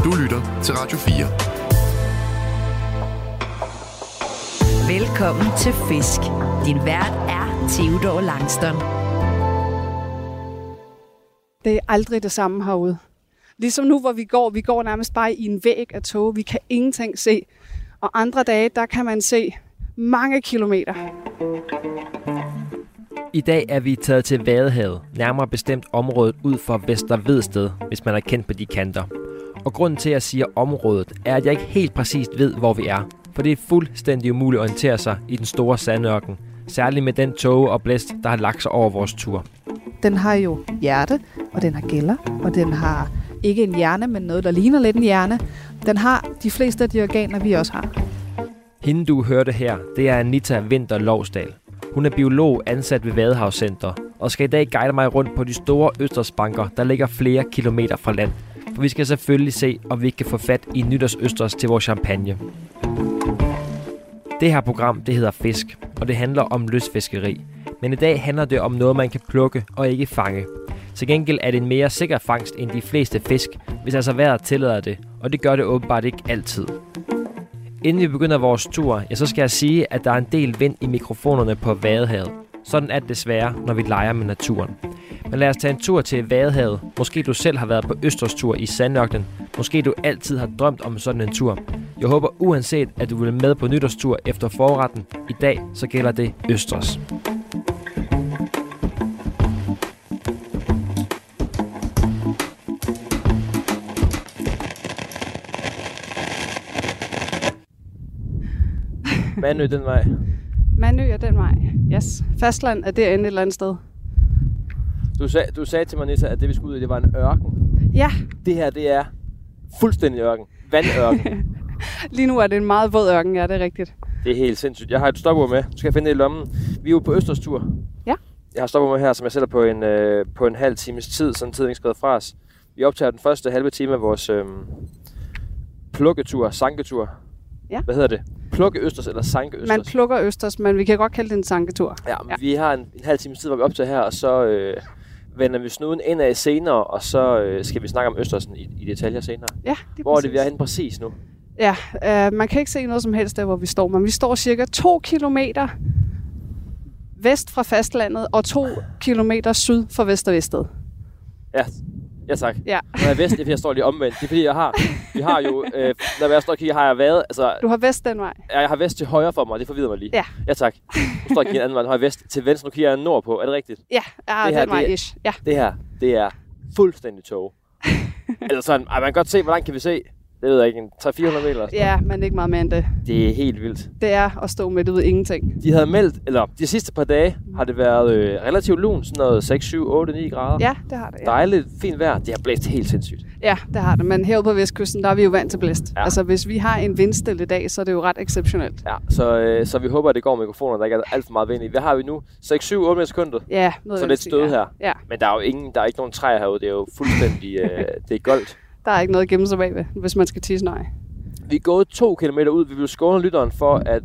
Du lytter til Radio 4. Velkommen til Fisk. Din vært er Theodor Langston. Det er aldrig det samme herude. Ligesom nu, hvor vi går nærmest bare i en væg af tog. Vi kan ingenting se. Og andre dage, der kan man se mange kilometer. I dag er vi taget til Vadehavet, nærmere bestemt området ud for Vester Vedsted, hvis man er kendt på de kanter. Og grunden til, at jeg siger området, er, at jeg ikke helt præcist ved, hvor vi er. For det er fuldstændig umuligt at orientere sig i den store sandørken. Særligt med den tåge og blæst, der har lagt sig over vores tur. Den har jo hjerte, og den har gælder, og den har ikke en hjerne, men noget, der ligner lidt en hjerne. Den har de fleste af de organer, vi også har. Hende, du hørte her, det er Anita Winther Lovsdal. Hun er biolog ansat ved Vadehavscenter, og skal i dag guide mig rundt på de store østersbanker, der ligger flere kilometer fra land. For vi skal selvfølgelig se, om vi ikke kan få fat i nytårsøsters til vores champagne. Det her program, det hedder Fisk, og det handler om lystfiskeri. Men i dag handler det om noget, man kan plukke og ikke fange. Til gengæld er det en mere sikker fangst end de fleste fisk, hvis altså vejret tillader det, og det gør det åbenbart ikke altid. Inden vi begynder vores tur, så skal jeg sige, at der er en del vind i mikrofonerne på Vadehavet. Sådan er det desværre, når vi leger med naturen. Men lad os tage en tur til Vadehavet. Måske du selv har været på østerstur i sandørkenen. Måske du altid har drømt om sådan en tur. Jeg håber uanset, at du vil med på nytårstur efter forretten. I dag så gælder det østers. Mandø den vej. Mandø er den vej. Yes. Fastland er derinde et eller andet sted. Du sagde til mig, Nissa, at det vi skulle ud i, det var en ørken. Ja. Det her, det er fuldstændig ørken. Vandørken. Lige nu er det en meget våd ørken, ja, det er rigtigt. Det er helt sindssygt. Jeg har et stopur med. Du skal finde det i lommen. Vi er jo på østerstur. Ja. Jeg har stopur med her, som jeg sætter på en halv times tid, sådan tiden ikke skrevet fra os. Vi optager den første halve time af vores plukketur, sanketur. Ja. Hvad hedder det? Plukke østers eller sanke østers? Man plukker østers, men vi kan godt kalde det en sanketur. Ja, men vi har en halv times tid, hvor vi optager her, og så vender vi snuden indad senere, og så skal vi snakke om østersen i detaljer senere. Ja, det er hvor er det, vi er henne præcis nu? Ja, man kan ikke se noget som helst der, hvor vi står, men vi står cirka 2 kilometer vest fra fastlandet og 2 kilometer syd for Vester Vedsted. Ja, tak. Ja. Når jeg er vest, det er fordi, jeg står lige omvendt. Det er fordi, vi har jo, når jeg står og kigger, har jeg været, altså... Du har vest den vej? Ja, jeg har vest til højre for mig, det forvirrer mig lige. Ja. Ja, tak. Nu står jeg kigger en anden vej, nu har jeg vest til venstre, nu kigger jeg nord på, er det rigtigt? Ja, det her, den vej ish. Ja. Det her, det er fuldstændig tåge. Altså sådan, man kan godt se, hvor langt kan vi se? Det ved jeg ikke, 300-400 meter eller sådan. Ja, men ikke meget mere end det. Det er helt vildt. Det er at stå midt ude ingenting. De havde meldt, eller de sidste par dage har det været relativt lun, sådan noget 6, 7, 8, 9 grader. Ja, det har det. Ja. Dejligt, fint vejr. Det har blæst helt sindssygt. Ja, det har det. Men herude på Vestkysten, der er vi jo vant til blæst. Ja. Altså, hvis vi har en vindstille dag, så er det jo ret exceptionelt. Ja, så vi håber, at det går med mikrofoner, der ikke er alt for meget vind i. Hvad har vi nu? 6, 7, 8 sekunder? Ja, noget så lidt stød her. Ja. Men der er jo ikke nogen træer herude. Det er jo fuldstændig, det er goldt. Der er ikke noget at gemme sig bagved, hvis man skal tisse nøje. Vi er gået 2 kilometer ud. Vi vil skåne lytteren for at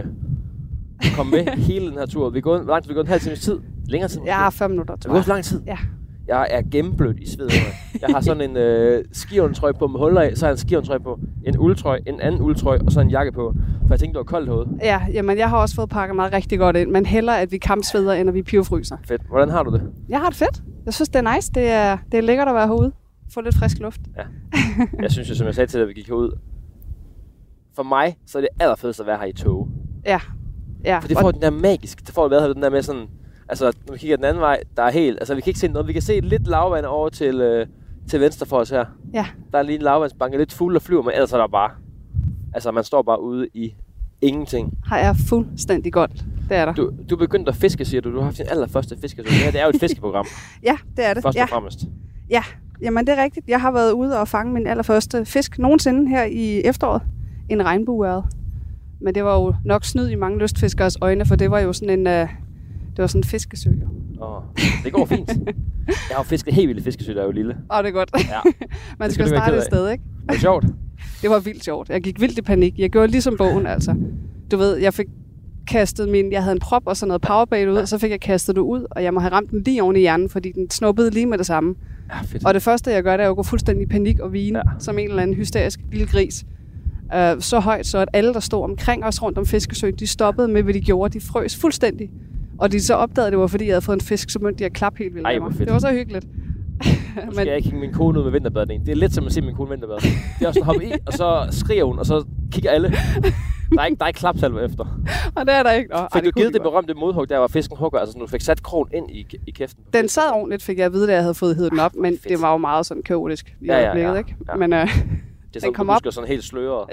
komme med hele den her tur. Vi er gået, hvor lang tid? Vi er gået en halv times tid. Længere tid? Jeg har 5 minutter, tror jeg. Vi er gået for lang tid? Ja. Jeg er gennemblødt i sved. Jeg har sådan en skiundertrøje på med huller af. Så har jeg en skiundertrøje på. En uldtrøje, en anden uldtrøje og så en jakke på. For jeg tænkte, det var koldt herude. Ja, jamen jeg har også fået pakket mig rigtig godt ind. Men hellere, at vi kampsveder, end at vi pivfryser. Fedt. Hvordan har du det? Jeg har det fedt. Jeg synes, det er nice. Det er lækkert at være herude. Få lidt frisk luft. Ja. Jeg synes jo, som jeg sagde til dig, at vi gik herud. For mig, så er det allerfedest at være her i tog. Ja. For det får den der magisk. Det får været den der med sådan... Altså, når vi kigger den anden vej, der er helt... Altså, vi kan ikke se noget. Vi kan se lidt lavvand over til venstre for os her. Ja. Der er lige en lavvandsbanke, lidt fuld og flyver, men ellers er der bare... Altså, man står bare ude i ingenting. Her er fuldstændig godt. Det er der. Du begyndte at fiske, siger du. Du har haft din allerførste fiskesæson. Det er jo et fiskeprogram. Ja, det er det. Først og fremmest. Ja, jamen det er rigtigt. Jeg har været ude og fange min allerførste fisk nogensinde her i efteråret. En regnbueørred. Men det var jo nok snyd i mange lystfiskers øjne, for det var jo sådan en sådan en fiskesø. Det går fint. Jeg har fisket helt vildt fiskesø, der er jo lille. Det er godt. Ja. Man skal starte et sted, ikke? Det var sjovt. Det var vildt sjovt. Jeg gik vildt i panik. Jeg gjorde ligesom bogen, altså. Du ved, jeg fik kastet jeg havde en prop og sådan noget powerbait ud, og så fik jeg kastet det ud, og jeg må have ramt den lige oven i hjernen, fordi den snuppede lige med det samme. Ja, fedt. Og det første, jeg gør, det er at gå fuldstændig i panik og vine, som en eller anden hysterisk lille gris. Så højt, så at alle, der stod omkring os rundt om fiskesøen, de stoppede med, hvad de gjorde. De frøs fuldstændig. Og de så opdagede, det var, fordi jeg havde fået en fisk, så begyndte de at klappe helt vildt. Ej, hvor fedt. Det var så hyggeligt. Nu skal jeg ikke hænge min kone ud med vinterbadning. Det er lidt som at se min kone vinterbade. Det er også at hoppe i, og så skriger hun, og så kigger alle. Der er ikke klapsalve efter. Og det er der ikke. Fik du givet det berømte modhug, der var fisken hugger? Altså, du fik sat krogen ind i kæften? Den sad ordentligt, fik jeg at vide, da jeg havde fået hævet den op, men det var jo meget sådan kaotisk i øjeblikket, ikke? Men det er sådan, kom du husker sådan helt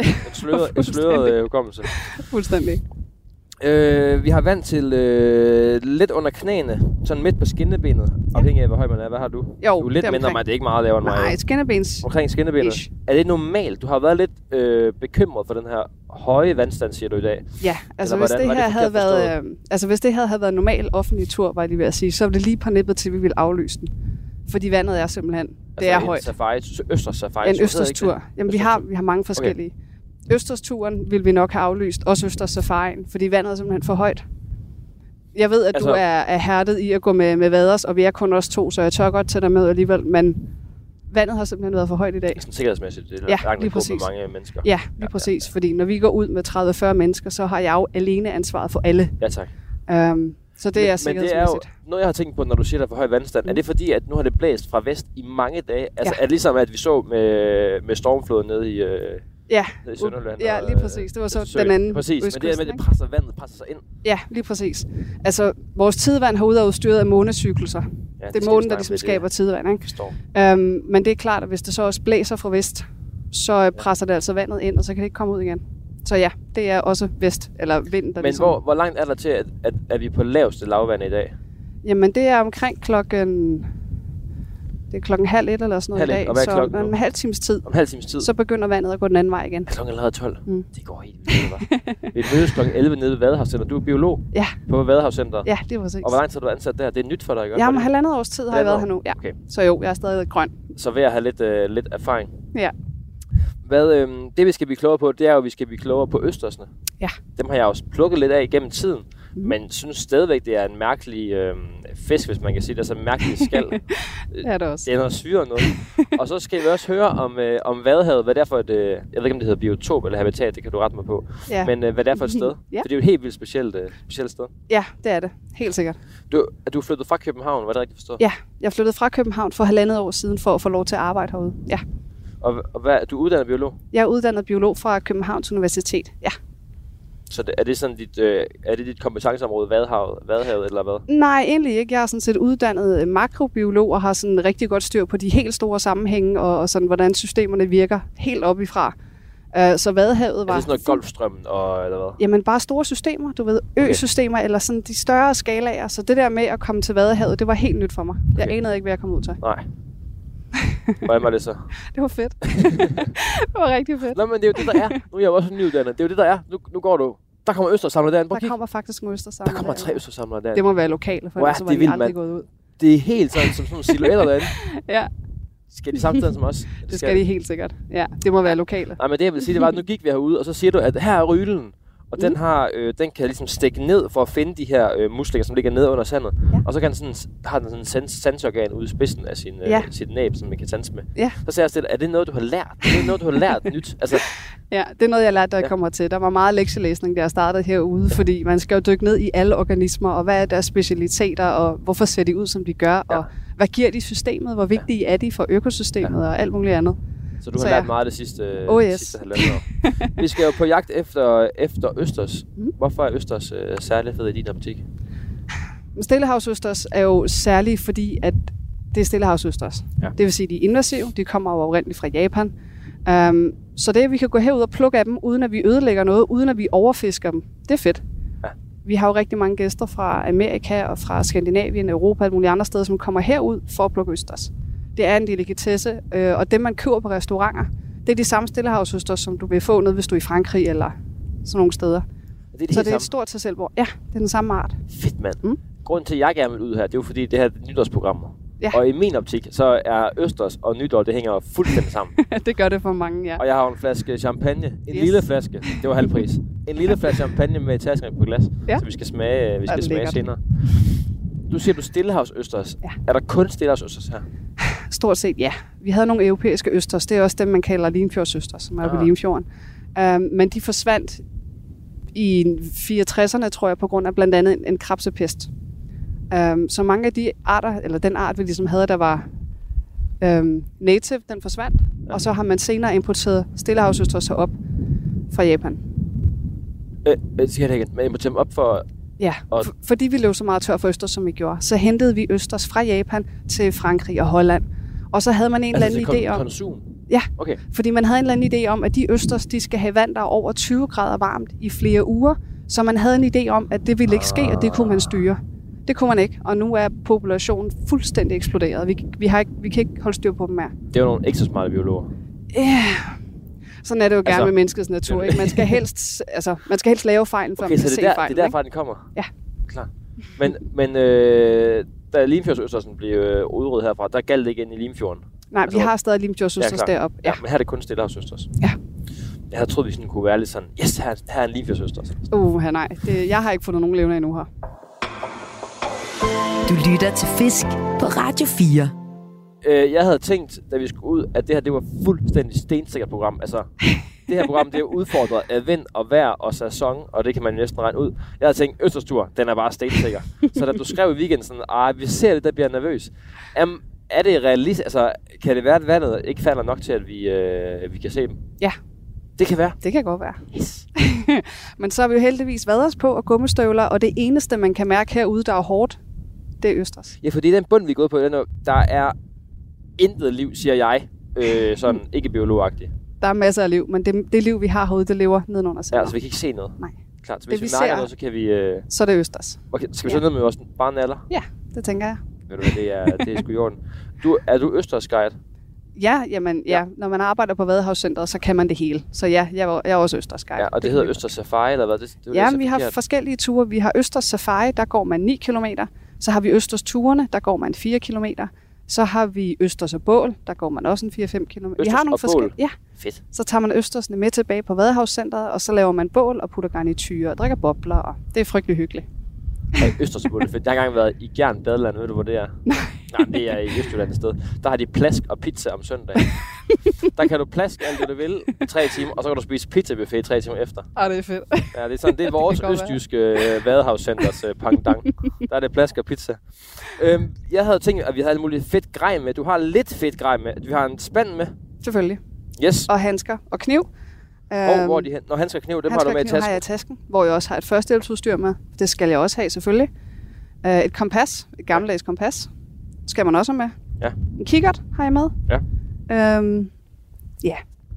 sløret hukommelse. Fuldstændig. Vi har vand til lidt under knæene, sådan midt på skinnebenet, afhængig af, hvor høj man er. Hvad har du? Jo, du er lidt mindre mig, det er ikke meget lavere end mig. Nej, skinnebens. Omkring skinnebenet. Ish. Er det normalt? Du har været lidt bekymret for den her høje vandstand, siger du i dag. Ja, altså hvis det her havde været, hvis det havde været normal offentlig tur, var jeg lige ved at sige, så var det lige på nippet til, vi ville aflyse den. Fordi vandet er simpelthen, det er højt. Østers safari. En Østers tur. Jamen vi har mange forskellige. Okay. Østers turen vil vi nok have aflyst, også Østers safarien, fordi vandet er simpelthen for højt. Jeg ved, at du er hærdet i at gå med vaders, og vi er kun os 2, så jeg tør godt tage dig med alligevel, men vandet har simpelthen været for højt i dag. Sådan sikkerhedsmæssigt, det er lige præcis. Med mange mennesker. Ja, lige præcis, fordi når vi går ud med 30-40 mennesker, så har jeg jo alene ansvaret for alle. Ja, tak. Så det er sikkerhedsmæssigt. Men det er jo noget, jeg har tænkt på, når du siger, der er for høj vandstand. Er det fordi, at nu har det blæst fra vest i mange dage? Altså er det ligesom, at vi så med stormfloden nede i Sønderland? Ja, lige præcis. Det var så den anden præcis, men det er med, det presser sig ind. Ja, lige præcis. Altså, vores tidvand herude er udstyret af månecykluser. Ja, det er månen, der ligesom skaber tidvand, ikke? Men det er klart, at hvis det så også blæser fra vest, så presser det altså vandet ind, og så kan det ikke komme ud igen. Så ja, det er også vest, eller vind, der men ligesom... hvor langt er der til, at vi er på laveste lavvand i dag? Jamen, det er omkring klokken 1:30 eller sådan noget i dag. Så om en halv times tid. Så begynder vandet at gå den anden vej igen. Er klokken allerede 12? Det går helt vildt, Vi mødes klokken 11 nede ved Vadehavscenteret. Du er biolog på Vadehavscenteret. Ja, det er præcis. Og hvor lang tid har du ansat der? Det er nyt for dig, ikke? Ja, men 1,5 års tid har jeg været her nu. Ja. Okay. Så jo, jeg er stadig grøn. Så ved at have lidt erfaring. Ja. Det vi skal blive klogere på, det er jo, at vi skal blive klogere på østersne. Ja. Dem har jeg også plukket lidt af igennem tiden, men synes stadigvæk, det er en mærkelig fisk, hvis man kan sige det, altså en mærkelig skal. Ja, det er også. Det er noget syre noget. Og så skal vi også høre om Vadehavet, hvad det er for et, jeg ved ikke om det hedder biotop eller habitat, det kan du rette mig på, men hvad det er for et sted. Ja. For det er jo et helt vildt specielt sted. Ja, det er det. Helt sikkert. Er du flyttet fra København, var det rigtigt forstået? Ja, jeg flyttede fra København for 1,5 år siden for at få lov til at arbejde herude. Ja. Og du er uddannet biolog? Jeg er uddannet biolog fra Københavns Universitet, ja. Så er det sådan dit kompetenceområde, Vadehavet eller hvad? Nej, egentlig ikke. Jeg er sådan set uddannet makrobiolog og har sådan rigtig godt styr på de helt store sammenhænge og sådan, hvordan systemerne virker helt op ifra. Så Vadehavet var... Er det sådan noget Golfstrømmen eller hvad? Jamen bare store systemer, du ved, øsystemer eller sådan de større skalaer. Så det der med at komme til Vadehavet, det var helt nyt for mig. Jeg anede ikke, hvad jeg kom ud til. Nej. Hvordan var det så? Det var fedt. Det var rigtig fedt. Nå, men det er jo det, der er. Nu er jeg jo også nyuddannet. Det er jo det, der er. Nu går du. Der kommer østersamler derinde. Der kommer faktisk en østersamler. Der kommer 3 østersamlere derinde. Det må være lokale, for ellers var de aldrig gået ud. Det er helt sådan, som sådan nogle silhuetter derinde. Ja. Skal de samtidig som os? Det skal de helt sikkert. Ja, det må være lokale. Nej, men det jeg vil sige, det var, at nu gik vi herude, og så siger du, at her er rylen. Og den kan ligesom stikke ned for at finde de her muslinger, som ligger nede under sandet. Ja. Og så kan den har den sådan en sansorgan ude i spidsen af sit næb, som man kan sanse med. Ja. Så siger jeg til dig, er det noget, du har lært? Er det noget, du har lært nyt? Altså... Ja, det er noget, jeg lærte, da jeg kommer til. Der var meget lektielæsning, da jeg startede herude, fordi man skal jo dykke ned i alle organismer, og hvad er deres specialiteter, og hvorfor ser de ud, som de gør, og hvad giver de systemet, hvor vigtige er de for økosystemet, og alt muligt andet. Så du har lært meget det sidste halvandet år. Vi skal jo på jagt efter østers. Hvorfor er østers særlig fed i din optik? Stillehavsøsters er jo særlig, fordi at det er stillehavsøsters. Ja. Det vil sige, at de er invasive. De kommer jo oprindeligt fra Japan. Så det, at vi kan gå herud og plukke af dem, uden at vi ødelægger noget, uden at vi overfisker dem, det er fedt. Ja. Vi har jo rigtig mange gæster fra Amerika og fra Skandinavien, Europa og alle mulige andre steder, som kommer herud for at plukke østers. Det er en delikatesse, og dem man køber på restauranter, det er de samme stillehavsøsters, som du vil få ned, hvis du er i Frankrig eller sådan nogle steder. Så det er et stort til selvbord. Ja, det er den samme art. Fedt, mand. Grunden til, at jeg gerne vil ud her, det er jo fordi, det her er nytårsprogrammer. Ja. Og i min optik, så er østers og nytår, det hænger fuldstændig sammen. Det gør det for mange, ja. Og jeg har en flaske champagne. En lille flaske. Det var halv pris. En lille flaske champagne med tasken på glas. Ja. Så vi skal smage senere. Du siger, du stillehavsøsters. Ja. Er der kun stillehavsøsters her? Stort set, ja. Vi havde nogle europæiske østers. Det er også dem, man kalder Limfjordsøsters, som er på Limfjorden. Men de forsvandt i 64'erne, tror jeg, på grund af blandt andet en krebsepest. Så mange af de arter, eller den art, vi ligesom havde, der var native, den forsvandt. Ja. Og så har man senere importeret stillehavsøsters op fra Japan. Siger det igen, men importeret dem op for... Ja, fordi vi løb så meget tør for østers, som vi gjorde, så hentede vi østers fra Japan til Frankrig og Holland. Og så havde man en eller anden idé om... konsum? Ja, okay. Fordi man havde en eller anden idé om, at de østers, de skal have vand, der er over 20 grader varmt i flere uger. Så man havde en idé om, at det ville ikke ske, og det kunne man styre. Det kunne man ikke, og nu er populationen fuldstændig eksploderet. Vi kan ikke holde styr på dem mere. Det er jo nogle ikke så smarte biologer. Ja, sådan er det jo gerne med menneskets natur. Ikke? Man skal helst lave fejlen, før man kan se fejlen. Det er derfra, den kommer? Ja. Klar. Men da Limfjordsøstersen blev udryddet herfra, der galt det ikke ind i Limfjorden? Nej, vi har stadig Limfjordsøsters deroppe. Ja, men her er det kun stillehavsøsters. Ja. Jeg havde troet, vi sådan kunne være lidt sådan, yes, her er en Limfjordsøsters. Nej. Jeg har ikke fundet nogen levende endnu her. Du lytter til Fisk på Radio 4. Jeg havde tænkt, da vi skulle ud, at det her det var fuldstændig stensikkert program. Altså, det her program det er udfordret af vind og vejr og sæson, og det kan man næsten regne ud. Jeg havde tænkt, Østerstur, den er bare stensikker. Så da du skrev i weekenden sådan, vi ser det, der bliver nervøs. Er det realistisk? Altså, kan det være, at vandet ikke falder nok til, at vi kan se dem? Ja. Det kan være. Det kan godt være. Yes. Men så har vi jo heldigvis været os på og gummistøvler, og det eneste, man kan mærke herude, der er hårdt, det er østers. Ja, fordi den bund, vi er gået på, der er intet liv, siger jeg. Sådan ikke biologagtigt. Der er masser af liv, men det liv, vi har herude, det lever nedenunder sig. Ja, så vi kan ikke se noget. Nej. Klart, så hvis vi mærker noget, så kan vi... Så er det østers. Okay, skal vi så ned med vores barnealder? Ja, det tænker jeg. Ved du hvad, det er sgu i orden. Er du østersguide? Ja, når man arbejder på Vadehavscentret, så kan man det hele. Så ja, jeg er også østersguide. Ja, og det hedder Østers Safari, eller hvad? Det vi har forskellige ture. Vi har Østers Safari, der går man 9 kilometer. Så har vi Østers Turene, der går man 4 kilometer. Så har vi Østers og Bål, der går man også en 4-5 kilometer. Vi har nogle forskellige. Ja. Fedt. Så tager man østersene med tilbage på Vadehavscentret, og så laver man bål og putter garnityre og drikker bobler, og det er frygtelig hyggeligt. Østers og Bål er fedt. Jeg har engang været i Gjern Badeland, ved du hvor det er? Nej, det er i Østjylland et sted. Der har de plask og pizza om søndagen. Der kan du plaske alt det du vil i 3 timer, og så kan du spise pizzabuffet i 3 timer efter. Det er fedt. Ja, det er sådan, det er vores østjyske Vadehavscenters pangdang. Der er det plask og pizza. Jeg havde tænkt, at vi havde alt muligt fedt grej med. Du har lidt fedt grej med. Vi har en spand med. Selvfølgelig. Yes. Og handsker og kniv. Hvor er de hen? Når handsker og kniv, dem har du med i tasken? Har jeg i tasken, hvor jeg også har et førstehjælpsudstyr med. Det skal jeg også have, selvfølgelig. Et kompas, et gammeldags kompas, skal man også have med. Ja. En kikkert har jeg med. Ja. Ja.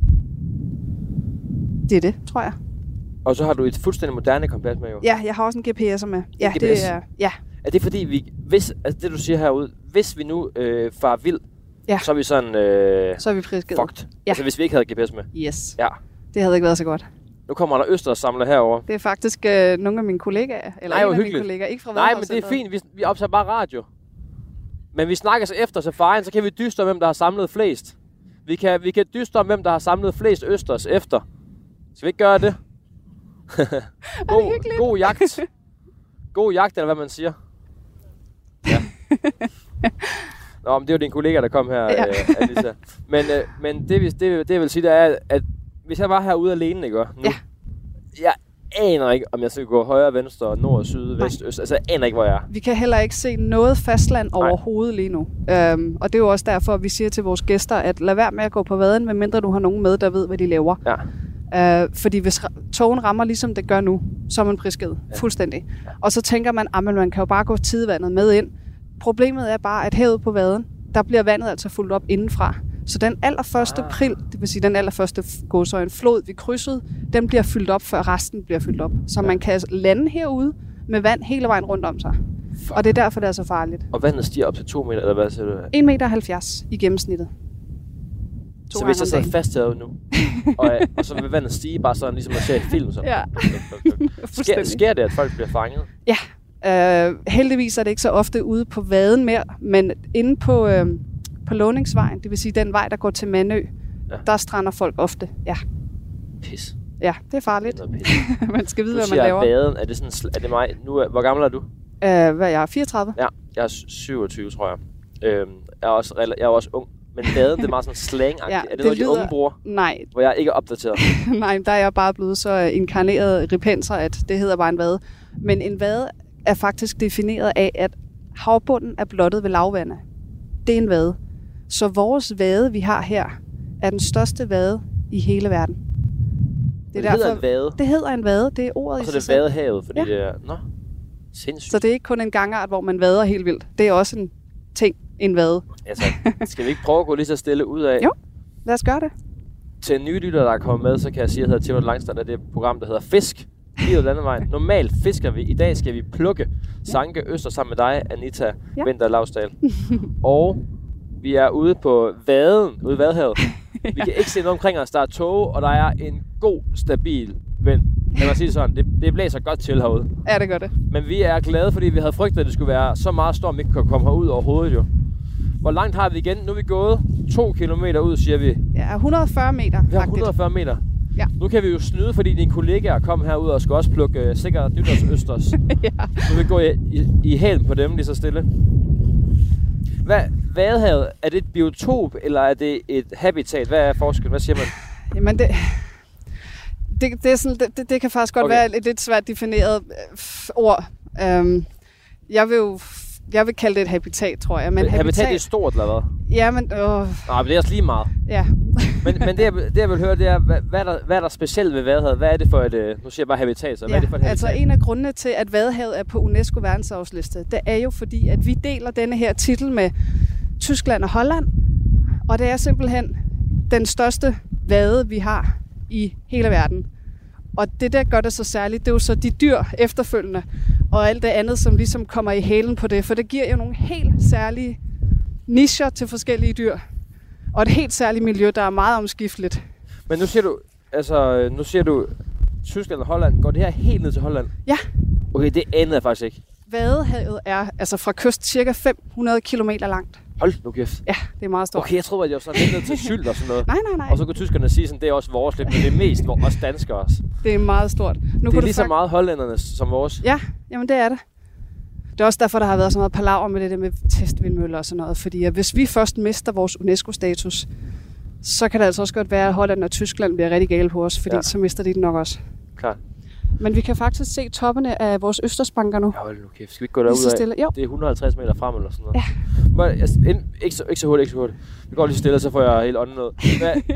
Det er det, tror jeg. Og så har du et fuldstændig moderne kompas med, jo? Ja, jeg har også en GPS'er med. Ja, GPS? det er... Ja. Er det fordi, det du siger herude, hvis vi nu farer vild, så er vi sådan... så er vi prisgivet. Fucked. Ja. Altså hvis vi ikke havde GPS med. Yes. Ja. Det havde ikke været så godt. Nu kommer der østerssamler herover. Det er faktisk nogle af mine kollegaer. Eller en af mine kollegaer, ikke fra Vadehavscentret. Nej, men det er fint. Vi optager bare radio. Men vi snakker så efter safarien, så kan vi dyste om, hvem der har samlet flest. Vi kan dyste om, hvem der har samlet flest østers efter. Skal vi ikke gøre det? God jagt. God jagt, eller hvad man siger. Ja. Nå, men det er jo din kollega, der kom her, ja. Alisa. Men det vil sige, der er, at hvis jeg var herude alene, ikke? Nu, jeg aner ikke, om jeg skal gå højre, venstre, nord, syd, vest, øst. Altså, jeg aner ikke, hvor jeg er. Vi kan heller ikke se noget fastland overhovedet lige nu. Og det er jo også derfor, at vi siger til vores gæster, at lad være med at gå på vaden, medmindre du har nogen med, der ved, hvad de laver. Ja. Fordi hvis togen rammer, ligesom det gør nu, så er man prisket fuldstændig. Ja. Og så tænker man, at man kan jo bare gå tidevandet med ind. Problemet er bare, at herude på vaden, der bliver vandet altså fuldt op indenfra. Så den allerførste pril, det vil sige den allerførste flod, vi krydsede, den bliver fyldt op, før resten bliver fyldt op. Så man kan lande herude med vand hele vejen rundt om sig. Og det er derfor, det er så farligt. Og vandet stiger op til 2 meter, eller hvad siger du? 1,70 meter i gennemsnittet. Så hvis jeg sidder fast herude nu, og så vil vandet stige bare sådan, ligesom man ser i film sådan. Ja. Sker det, at folk bliver fanget? Ja. Heldigvis er det ikke så ofte ude på vaden mere, men inde på Låningsvejen, det vil sige den vej, der går til Mandø, der strander folk ofte. Ja. Pis. Ja, det er farligt. Man skal vide, hvad man laver. Vaden, er det sådan, er det mig? Nu, hvor gammel er du? Jeg er 34. Ja, jeg er 27, tror jeg. Jeg er også ung. Men vaden, det er meget sådan slang-agtigt. Ja, er det noget, de unge bruger? Nej. Hvor jeg ikke er opdateret? Nej, der er jeg bare blevet så inkarneret ripenser, at det hedder bare en vade. Men en vade er faktisk defineret af, at havbunden er blottet ved lavvande. Det er en vade. Så vores vade, vi har her, er den største vade i hele verden. Det hedder en vade? Det hedder en vade. Det er ordet i sig selv. Og så er det vadehavet, fordi det er... Nå, sindssygt. Så det er ikke kun en gangart, hvor man vader helt vildt. Det er også en ting, en vade. Altså, skal vi ikke prøve at gå lige så stille ud af? Jo, lad os gøre det. Til en ny lytter, der er kommet med, så kan jeg sige, at jeg hedder Theodor Langstrand, og det er et program, der hedder Fisk. Livet landevejen. Normalt fisker vi. I dag skal vi plukke Sanke Øster sammen med dig, Anita Winther Lausdal. Og vi er ude på vaden, ude i Vadehavet. Vi kan ikke se noget omkring os. Der er tåge, og der er en god, stabil vind. Lad mig sige sådan, det blæser godt til herude. Ja, det gør det. Men vi er glade, fordi vi havde frygtet, at det skulle være så meget storm, vi ikke kunne komme herud overhovedet jo. Hvor langt har vi igen? Nu er vi gået 2 kilometer ud, siger vi. Ja, 140 meter. Vi har 140 meter. Ja. Nu kan vi jo snyde, fordi dine kollegaer kom herud og skulle også plukke sikkert nytårsøsters. Ja. Nu vil vi gå i hælen på dem lige så stille. Vadehavet, er det et biotop, eller er det et habitat? Hvad er forskellen? Hvad siger man? Jamen det er sådan, det kan faktisk godt være et lidt svært defineret ord. Jeg vil kalde det et habitat, tror jeg. Men habitat er stort, eller hvad? Ja, men... Nej, men det er også lige meget. Ja. men det jeg vil høre, det er, hvad er der specielt ved Vadehavet? Hvad er det for et... Nu siger jeg bare habitat, så hvad er det for et habitat? Altså en af grundene til, at Vadehavet er på UNESCO verdensarvsliste, det er jo fordi, at vi deler denne her titel med Tyskland og Holland. Og det er simpelthen den største vade, vi har i hele verden. Og det der gør det så særligt, det er jo så de dyr efterfølgende, og alt det andet, som ligesom kommer i hælen på det. For det giver jo nogle helt særlige nicher til forskellige dyr. Og et helt særligt miljø, der er meget omskifteligt. Men nu siger du Tyskland og Holland. Går det her helt ned til Holland? Ja. Okay, det anede jeg faktisk ikke. Vadehavet er altså fra kyst cirka 500 kilometer langt. Hold nu kæft. Ja, det er meget stort. Okay, jeg troede, at jeg var sådan lidt ned til Sylt og sådan noget. Nej. Og så kunne tyskerne sige sådan, det er også vores lidt, men det er mest os danskere også. Det er meget stort. Nu det er lige så meget hollændernes som vores. Ja, jamen det er det. Det er også derfor, der har været så meget palaver med det der med testvindmøller og sådan noget. Fordi at hvis vi først mister vores UNESCO-status, så kan det altså også godt være, at Holland og Tyskland bliver rigtig gale på os, fordi så mister de den nok også. Klart. Men vi kan faktisk se toppene af vores østersbanker nu. Hold nu kæft. Skal vi ikke gå derud af? Det er 150 meter frem eller sådan noget. Ja. Ikke så hurtigt. Vi går lige stille, så får jeg helt ånden noget.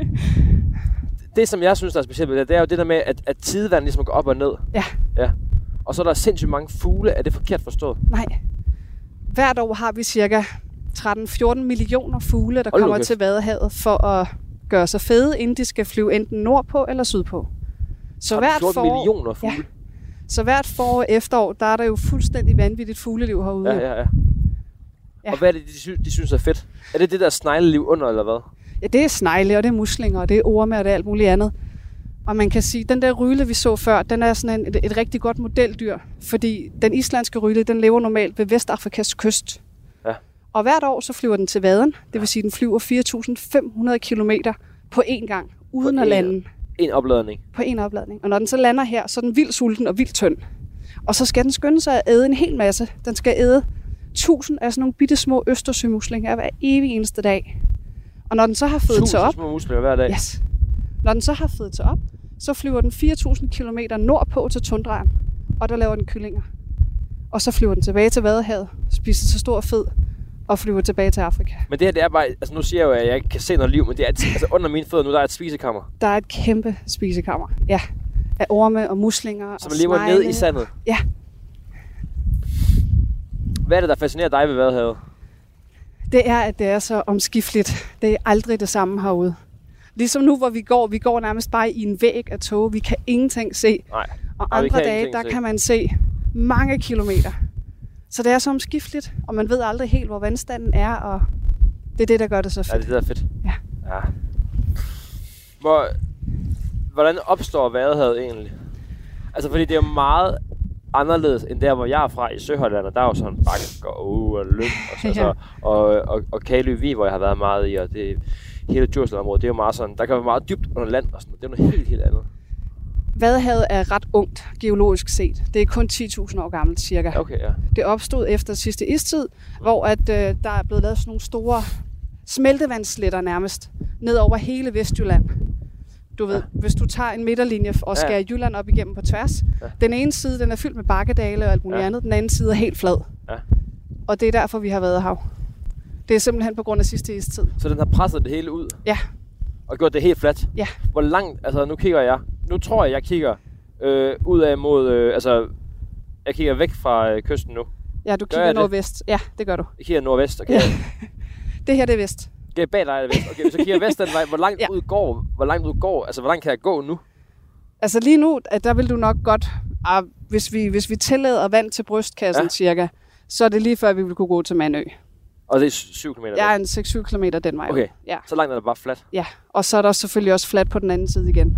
Det, som jeg synes, der er specielt ved det, det er jo det der med, at tidevandet ligesom går op og ned. Ja. Og så er der sindssygt mange fugle. Er det forkert forstået? Nej. Hvert år har vi cirka 13-14 millioner fugle, der kommer til Vadehavet for at gøre sig fede, inden de skal flyve enten nordpå eller sydpå. Så hvert millioner fugle? Ja. Så hvert forår og efterår, der er der jo fuldstændig vanvittigt fugleliv herude. Ja. Og hvad er det, de synes er fedt? Er det det der snegleliv under, eller hvad? Ja, det er snegle, og det er muslinger, og det er orme, og det er alt muligt andet. Og man kan sige, at den der ryle, vi så før, den er sådan et rigtig godt modeldyr. Fordi den islandske ryle, den lever normalt ved Vestafrikas kyst. Ja. Og hvert år, så flyver den til vaden. Det vil sige, at den flyver 4.500 kilometer på én gang, uden at lande. En opladning. På en opladning. Og når den så lander her, så er den vildt sulten og vildt tynd. Og så skal den skynde sig at æde en hel masse. Den skal æde 1000 af sådan nogle bitte små østersømuslinger hver evig eneste dag. Og når den så har født sig op... 1000 små muslinger hver dag? Yes. Når den så har født sig op, så flyver den 4.000 kilometer nordpå til tundraen. Og der laver den kyllinger. Og så flyver den tilbage til Vadehavet, spiser så stor fed og flyver tilbage til Afrika. Men det her, det er bare... Altså nu siger jeg jo, at jeg ikke kan se noget liv, men det er altså under mine fødder nu, der er et spisekammer. Der er et kæmpe spisekammer, ja. Af orme og muslinger og som lever ned i sandet? Ja. Hvad er det, der fascinerer dig ved Vadehavet? Det er, at det er så omskifteligt. Det er aldrig det samme herude. Ligesom nu, hvor vi går nærmest bare i en væg af tåge. Vi kan ingenting se. Nej. Og andre dage, der kan man se mange kilometer. Så det er så omskifteligt, og man ved aldrig helt, hvor vandstanden er, og det er det, der gør det så fedt. Ja, det er det, der er fedt. Ja. Hvordan opstår Vadehavet egentlig? Altså, fordi det er jo meget anderledes end der, hvor jeg er fra i Søholland, og der er jo sådan bakker og løb, og Kalø, hvor jeg har været meget i, og det hele Djursland-området, det er jo meget sådan, der kan være meget dybt under land og sådan, det er noget helt andet. Vadehavet er ret ungt, geologisk set. Det er kun 10.000 år gammelt, cirka. Okay, ja. Det opstod efter sidste istid, hvor at, der er blevet lavet sådan nogle store smeltevandssletter nærmest, ned over hele Vestjylland. Du ved, hvis du tager en midterlinje og skærer Jylland op igennem på tværs, den ene side den er fyldt med bakkedale og alt muligt andet, den anden side er helt flad. Ja. Og det er derfor, vi har vadehav. Det er simpelthen på grund af sidste istid. Så den har presset det hele ud? Ja. Og gjort det helt fladt? Ja. Hvor langt, altså nu kigger jeg, nu tror jeg kigger ud af mod, jeg kigger væk fra kysten nu. Ja, du kigger nordvest. Ja, det gør du. Jeg kigger nordvest, okay. Ja. Det her, det er vest. Okay, bag dig er det vest. Okay, hvis jeg kigger vest den vej, hvor langt ud går, altså hvor langt kan jeg gå nu? Altså lige nu, der vil du nok godt, hvis vi tillader vand til brystkassen cirka, så er det lige før, vi vil kunne gå til Mandø. Og det er 7 km? Ja, en 6-7 km den vej. Okay, ja. Så langt er det bare fladt? Ja, og så er der selvfølgelig også fladt på den anden side igen.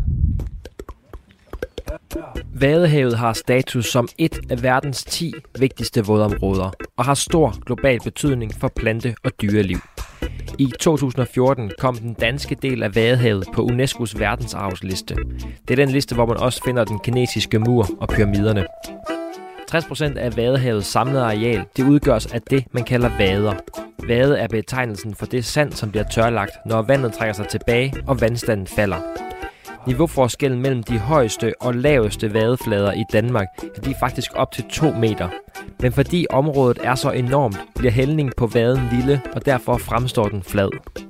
Vadehavet har status som et af verdens 10 vigtigste vådområder og har stor global betydning for plante- og dyreliv. I 2014 kom den danske del af Vadehavet på UNESCO's verdensarvsliste. Det er den liste, hvor man også finder den kinesiske mur og pyramiderne. 60% af Vadehavets samlede areal, det udgøres af det, man kalder vader. Vade er betegnelsen for det sand, som bliver tørlagt, når vandet trækker sig tilbage og vandstanden falder. Niveauforskellen mellem de højeste og laveste vadeflader i Danmark, de er faktisk op til 2 meter. Men fordi området er så enormt, bliver hældningen på vaden lille, og derfor fremstår den flad.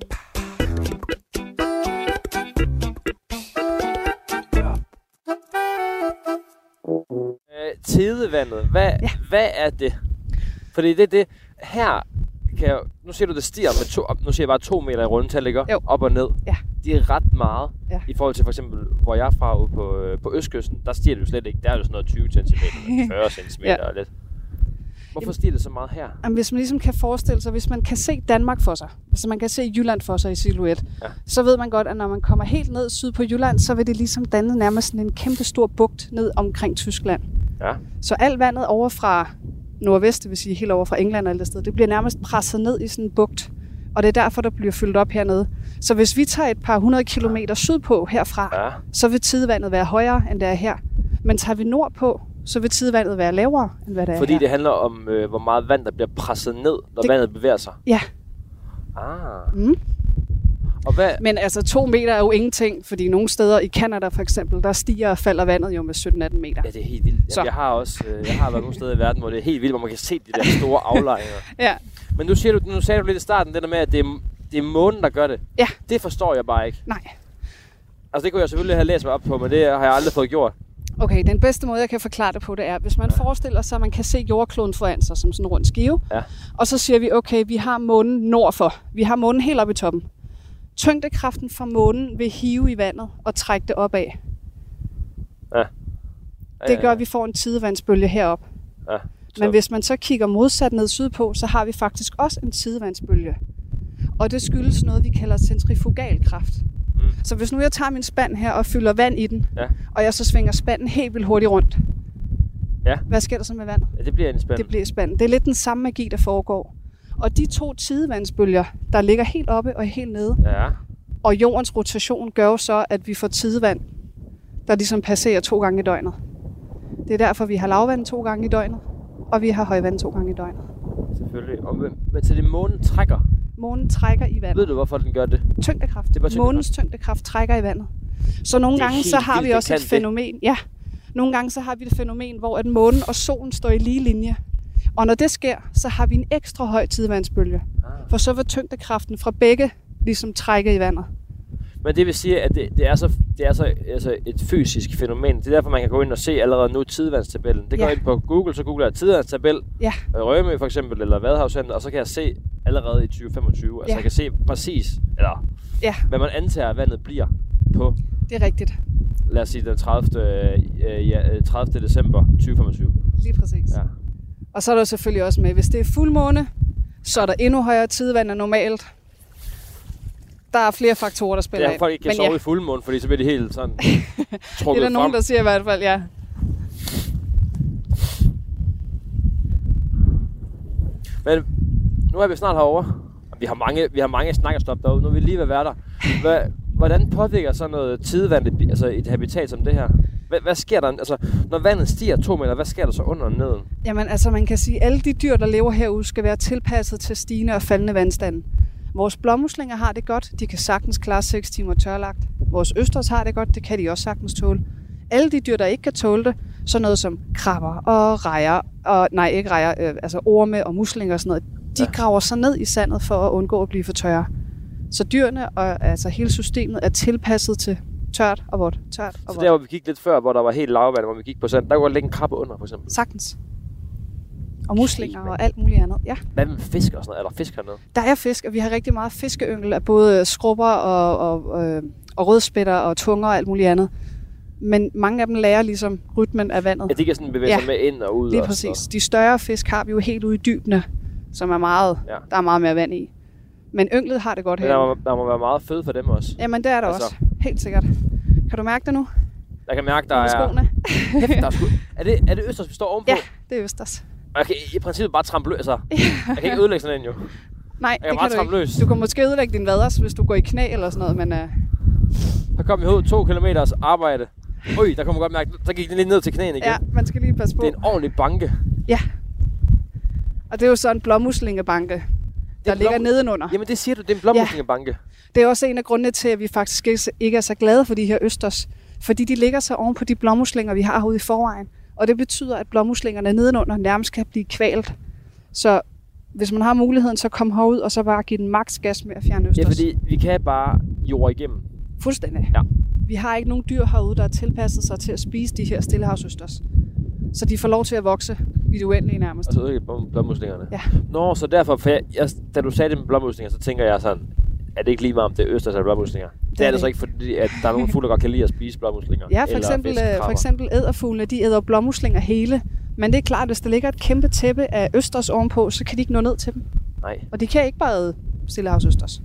Tidevandet, hvad er det? Fordi det her kan jeg, nu ser du det stiger med nu ser jeg bare 2 meter i rundetal, ikke? Op og ned. Ja. Det er ret meget i forhold til for eksempel, hvor jeg er fra ude på Østkysten, der stiger det jo slet ikke. Der er jo sådan noget 20 cm, 40 cm og lidt. Hvorfor stiger det så meget her? Jamen, hvis man ligesom kan forestille sig, hvis man kan se Danmark for sig, hvis man kan se Jylland for sig i silhuet, så ved man godt, at når man kommer helt ned syd på Jylland, så vil det ligesom danne nærmest sådan en kæmpe stor bugt ned omkring Tyskland. Ja. Så alt vandet over fra nordvest, det vil sige helt over fra England og alt det sted, det bliver nærmest presset ned i sådan en bugt. Og det er derfor, der bliver fyldt op hernede. Så hvis vi tager et par 100 kilometer sydpå herfra, så vil tidevandet være højere, end det er her. Men tager vi nordpå, så vil tidevandet være lavere, end hvad det er Fordi her. Det handler om, hvor meget vand, der bliver presset ned, når vandet bevæger sig? Ja. Mm. Og hvad? Men altså 2 meter er jo ingenting, fordi nogle steder i Canada for eksempel, der stiger og falder vandet jo med 17-18 meter. Ja, det er helt vildt. Jeg har været nogle steder i verden, hvor det er helt vildt, hvor man kan se de der store aflejringer. Ja. Men nu sagde du lidt i starten, det der med, at det er månen, der gør det. Ja. Det forstår jeg bare ikke. Nej. Altså det kunne jeg selvfølgelig have læst mig op på, men det har jeg aldrig fået gjort. Okay, den bedste måde, jeg kan forklare det på, det er, hvis man forestiller sig, at man kan se jordkloden foran sig som sådan en rund skive. Ja. Og så siger vi, okay, vi har månen nordfor. Vi har månen helt oppe i toppen. Tyngdekraften fra månen vil hive i vandet og trække det opad. Ja. Det gør, at vi får en tidevandsbølge herop. Ja. Men hvis man så kigger modsat ned sydpå, så har vi faktisk også en tidevandsbølge. Og det skyldes noget, vi kalder centrifugalkraft. Så hvis nu jeg tager min spand her og fylder vand i den, og jeg så svinger spanden helt vildt hurtigt rundt, hvad sker der så med vandet? Ja, det bliver en spand. Det bliver spanden. Det er lidt den samme magi, der foregår. Og de 2 tidevandsbølger, der ligger helt oppe og helt nede, og jordens rotation gør jo så, at vi får tidevand, der ligesom passerer 2 gange i døgnet. Det er derfor, vi har lavvand 2 gange i døgnet, og vi har højvand 2 gange i døgnet. Selvfølgelig. Men så det månen trækker? Månen trækker i vandet. Ved du, hvorfor den gør det? Tyngdekraft. Månens tyngdekraft trækker i vandet. Så nogle gange så har vi også et fænomen. Ja. Nogle gange så har vi et fænomen, hvor at månen og solen står i lige linje. Og når det sker, så har vi en ekstra høj tidevandsbølge. For så vil tyngdekraften fra begge ligesom trække i vandet. Men det vil sige, at det er så et fysisk fænomen. Det er derfor, man kan gå ind og se allerede nu tidevandstabellen. Det går ind på Google, så googler jeg tidevandstabel. Ja. Rømø for eksempel, eller Vadehavscenter, og så kan jeg se allerede i 2025. Altså jeg kan se præcis, hvad man antager, at vandet bliver på. Det er rigtigt. Lad os sige den 30. december 2025. Lige præcis. Ja. Og så er der selvfølgelig også med, hvis det er fuldmåne, så er der endnu højere tidevand end normalt. Der er flere faktorer, der spiller ind. Ja, folk ikke kan sove i fuldmåne, fordi så bliver de helt sådan trukket frem. Det er der nogen, der siger i hvert fald, ja. Men nu er vi snart herovre. Vi har mange snakkerstop derude. Nu er vi lige ved at være der. Hvordan påvirker så noget tidevand, altså et habitat som det her? Hvad sker der? Altså, når vandet stiger 2 meter, hvad sker der så under og neden? Jamen, altså man kan sige, at alle de dyr, der lever herude, skal være tilpasset til stigende og faldende vandstande. Vores blåmuslinger har det godt. De kan sagtens klare 6 timer tørlagt. Vores østers har det godt. Det kan de også sagtens tåle. Alle de dyr, der ikke kan tåle det, sådan noget som krabber og rejer, altså orme og muslinger og sådan noget, de graver sig ned i sandet for at undgå at blive for tørre. Så dyrene og altså hele systemet er tilpasset til tørt og vådt, tørt og vådt. Så der, hvor vi gik lidt før, hvor der var helt lavvand, hvor vi gik på sand, der kunne godt ligge en krabbe under, for eksempel? Sagtens. Og muslinger og alt muligt andet, ja. Hvad med fisk og sådan noget? Er der fisk hernede? Der er fisk, og vi har rigtig meget fiskeyngel af både skrubber og rødspætter og tunger og alt muligt andet. Men mange af dem lærer ligesom rytmen af vandet. Ja, de kan sådan bevæge sig med ind og ud. Lige præcis. De større fisk har vi jo helt ude i dybene, som er meget, der er meget mere vand i. Men ynglet har det godt her. Der må være meget føde for dem også. Jamen, det er der også. Helt sikkert. Kan du mærke det nu? Jeg kan mærke, der er... skoene. Er det østers, vi står ovenpå? Ja, det er østers. Jeg kan i princippet bare trampe løs. Altså, jeg kan ikke ødelægge sådan en jo. Nej, det kan du ikke. Løs. Du kan måske ødelægge din vaders, hvis du går i knæ eller sådan noget, men... Der kom vi ud 2 kilometers arbejde. Der kan man godt mærke, så gik den lige ned til knæene igen. Ja, man skal lige passe på. Det er en ordentlig banke. Ja. Og det er jo så en blåmuslingebanke, der ligger nedenunder. Jamen det siger du, det er en blåmuslingebanke. Ja. Det er også en af grundene til, at vi faktisk ikke er så glade for de her østers. Fordi de ligger så oven på de blåmuslinger, vi har herude i forvejen. Og det betyder, at blåmuslingerne nedenunder nærmest kan blive kvalt. Så hvis man har muligheden, så kom herud og så bare give den maks gas med at fjerne østers. Ja, fordi vi kan bare jorde igennem. Fuldstændig. Ja. Vi har ikke nogen dyr herude, der er tilpasset sig til at spise de her stillehavsøsters. Så de får lov til at vokse i det uendelige nærmest. Altså ikke blåmuslingerne? Ja. Nå, så derfor, da du sagde det med blåmuslinger, så tænker jeg sådan, er det ikke lige meget om det er østers eller blåmuslinger? Det er det så ikke, fordi at der er nogle fugle, der godt kan lide at spise blåmuslinger. Ja, for eksempel æderfuglene, de æder blåmuslinger hele. Men det er klart, at hvis der ligger et kæmpe tæppe af østers ovenpå, så kan de ikke nå ned til dem. Nej. Og de kan ikke bare æde stillehavsøsters.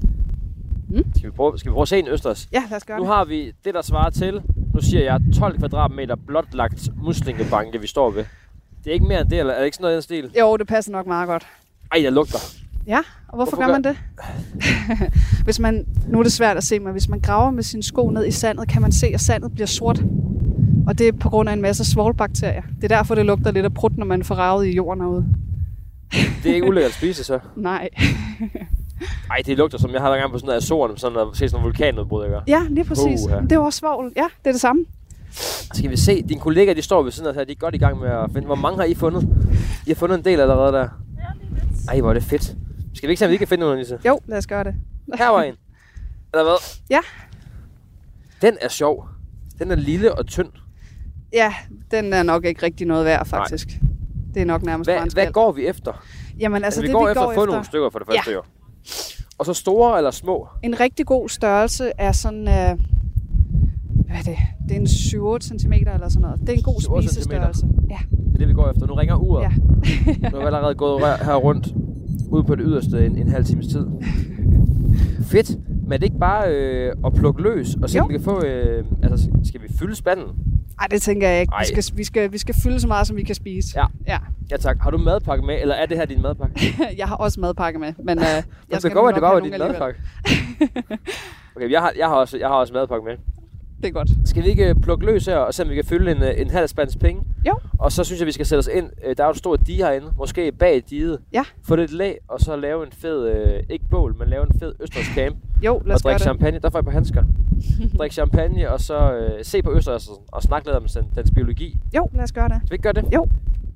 Skal vi prøve at se en østers? Ja, lad os gøre det. Nu har vi det, der svarer til, nu siger jeg, 12 kvadratmeter blotlagt muslingebanke, vi står ved. Det er ikke mere end det, eller er det ikke sådan noget i den stil? Jo, det passer nok meget godt. Ej, jeg lugter. Ja, og hvorfor gør man det? Nu er det svært at se, men hvis man graver med sine sko ned i sandet, kan man se, at sandet bliver sort. Og det er på grund af en masse svovlbakterier. Det er derfor, det lugter lidt af prut, når man får ravet i jorden herude. Det er ikke ulækkert at spise, så? Nej. Ej, det lugter som, jeg har der gang på sådan noget Azorerne, sådan at se sådan en vulkanudbrud, ikke? Ja, lige præcis. Det er jo også svovl. Ja, det er det samme. Skal vi se, dine kollegaer, de står ved siden af her, de er godt i gang med at finde. Hvor mange har I fundet? I har fundet en del allerede der. Ja, lige lidt. Ej, hvor er det fedt. Skal vi ikke se, om vi kan finde noget, Nisse? Jo, lad os gøre det. Her var en. Eller hvad? Ja. Den er sjov. Den er lille og tynd. Ja, den er nok ikke rigtig noget værd, faktisk. Nej. Det er nok nærmest bare en skal. Hvad går vi efter? Jamen, altså, vi går efter at få nogle stykker for det første, jo. Og så store eller små? En rigtig god størrelse er sådan... hvad er det? Det er en 7-8 cm eller sådan noget. Det er en god spisestørrelse. Ja. Det er det, vi går efter. Nu ringer uret. Ja. Nu har vi allerede gået her rundt ude på det yderste en halv times tid. Fedt. Men er det ikke bare at plukke løs, og så vi kan få... skal vi fylde spanden? Nej, det tænker jeg ikke. Vi skal fylde så meget, som vi kan spise. Ja, tak. Har du madpakke med, eller er det her din madpakke? Jeg har også madpakke med, men jeg skal nok det var din madpakke. Okay, jeg har også madpakke med. Det er godt. Skal vi ikke plukke løs her, og se om vi kan fylde en halv spands penge? Jo. Og så synes jeg, vi skal sætte os ind. Der er jo et stort dige herinde, måske bag diget. Ja. Få lidt lag, og så lave en fed, ikke bål, men lave en fed østerscamp. Jo, lad os gøre det. Og drikke champagne. Der får jeg på handsker. Drikke champagne, og så se på østers og snakke lidt om dens biologi. Jo, lad os gøre det. Skal vi ikke gøre det? Jo.